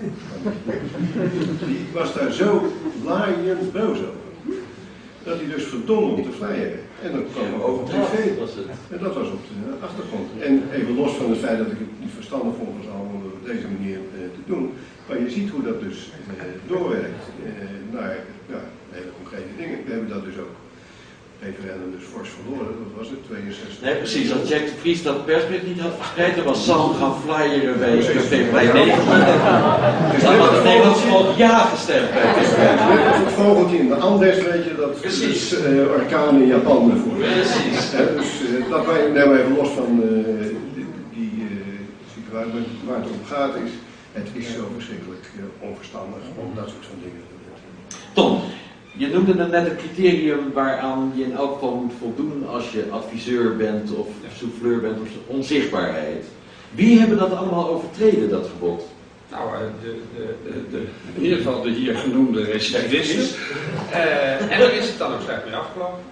Die was daar zo laaiend boos over. Dat hij dus verdomde om te vleieren. En dat kwam ook op tv. En dat was op de achtergrond. En even los van het feit dat ik het niet verstandig vond om het op deze manier te doen. Maar je ziet hoe dat dus doorwerkt naar hele concrete dingen. We hebben dat dus ook referendum dus fors verloren, dat was het, 62. Nee, precies. Als Jack de Vries dat persbericht niet had verspreid, dan was Sam gaan flyeren bij Café Blij 9. Dan had het Nederlands volk ja gestemd bij het vogeltje in de Andes, weet je, dat precies. Orkaan in Japan bijvoorbeeld. Precies. Dus dat wij nemen even los van die situatie waar het om gaat is, het is zo verschrikkelijk onverstandig om dat soort van dingen te doen. Tom. Je noemde net een criterium waaraan je in elk geval moet voldoen als je adviseur bent of souffleur bent of onzichtbaarheid. Wie hebben dat allemaal overtreden, dat verbod? Nou, in ieder geval de hier genoemde recidivisten. En daar is het dan ook slecht mee afgelopen.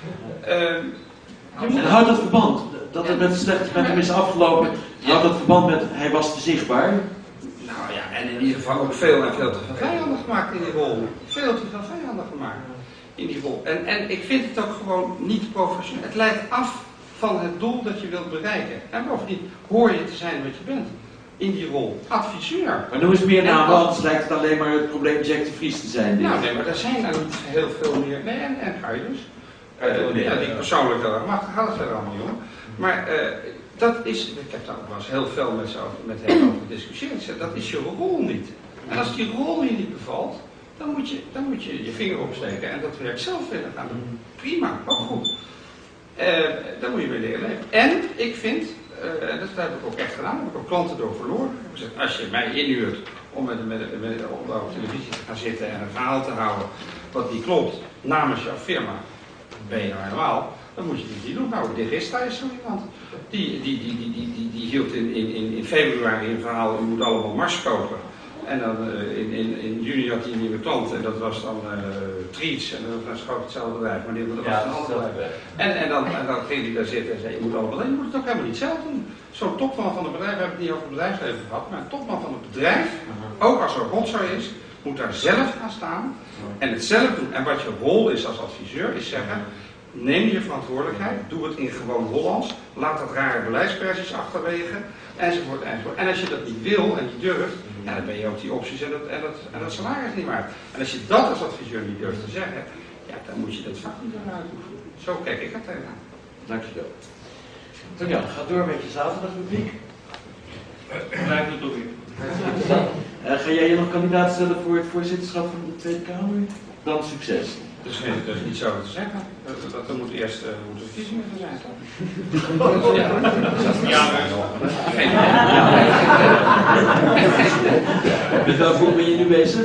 En houdt het verband? Dat het met hem is afgelopen, houdt het verband met hij was te zichtbaar? Nou ja, en in ieder geval ook veel te veel vijandig gemaakt in die rol. Veel te veel vijandig gemaakt in die rol. En ik vind het ook gewoon niet professioneel. Het leidt af van het doel dat je wilt bereiken. En bovendien hoor je te zijn wat je bent in die rol. Adviseur. Maar noem eens meer namen, anders lijkt het alleen maar het probleem Jack de Vries te zijn. Nou nee, maar er zijn er niet heel veel meer. Nee, en ga je dus. Die persoonlijk wel erg machtig, gaat het verder allemaal niet om. Maar dat is, ik heb daar ook wel eens heel veel met hem over gediscussieerd. Dat is je rol niet. En als die rol je niet bevalt, dan moet je je vinger opsteken en dat werk zelf verder gaan doen. Prima, ook goed. Daar moet je mee leren leven. En ik vind, en dat heb ik ook echt gedaan, daar heb ik ook klanten door verloren. Ik heb gezegd, als je mij inhuurt om op televisie te gaan zitten en een verhaal te houden wat niet klopt namens jouw firma, ben je nou helemaal, dan moet je dit niet doen. Nou, de Gista is zo iemand. Die hield in februari een verhaal, u moet allemaal Mars kopen. En dan in juni had hij een nieuwe klant en dat was dan Treats. En dat was gewoon hetzelfde bedrijf, maar dat was een ander bedrijf. En dan ging hij daar zitten en zei, je moet allemaal alleen, je moet het ook helemaal niet zelf doen. Zo'n topman van het bedrijf, we hebben het niet over het bedrijfsleven gehad, maar een topman van het bedrijf, ook als er rotzooi is, moet daar zelf gaan staan en het zelf doen. En wat je rol is als adviseur, is zeggen, neem je verantwoordelijkheid, doe het in gewoon Hollands, laat dat rare beleidsversies achterwege, enzovoort, enzovoort. En als je dat niet wil en niet durft, ja, dan ben je ook die opties en dat salaris niet waard. En als je dat als adviseur niet durft te zeggen, ja, dan moet je dat vak niet gaan uitoefenen. Zo kijk ik er tegenaan. Dankjewel. Tonjan, ga door met je zaterdagrubriek. Blijf het proberen. Ga jij je nog kandidaat stellen voor het voorzitterschap van de Tweede Kamer? Dan succes. Dat is niet zo te zeggen. Er moet eerst verkiezingen zijn. Met welk boek ben je nu bezig?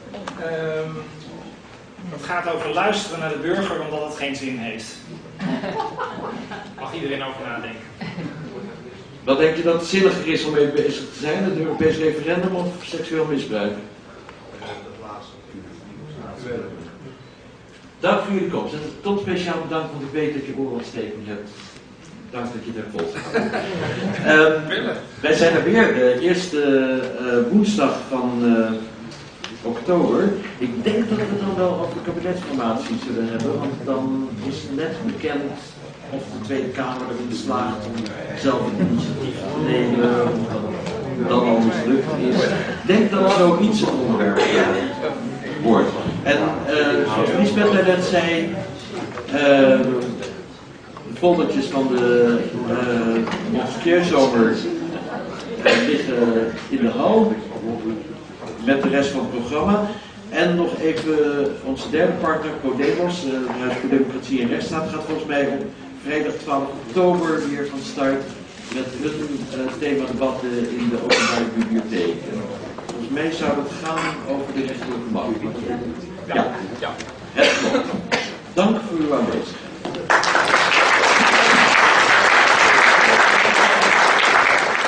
Het gaat over luisteren naar de burger omdat het geen zin heeft. Mag iedereen over nadenken. Wat denk je dat het zinniger is om mee bezig te zijn? Het Europees referendum of seksueel misbruik? Dank voor jullie komst. En tot speciaal bedankt, want ik weet dat je oorontsteking hebt. Dank dat je het hebt volgehouden. Wij zijn er weer, de eerste woensdag van oktober. Ik denk dat we het dan wel over de kabinetsformatie zullen hebben, want dan is net bekend of de Tweede Kamer erin slaagt om zelf een initiatief te nemen, of dat dan al mislukt is. Ik denk dat zoiets het onderwerp wordt. En zoals Liesbeth net zei, de foldertjes van de Montesquieu-zomer liggen in de hal met de rest van het programma. En nog even onze derde partner, Podemos, de Huis voor Democratie en Rechtsstaat, gaat volgens mij op vrijdag 12 oktober weer van start met hun themadebatten in de openbare bibliotheek. Volgens mij zou het gaan over de rechterlijke macht. Ja.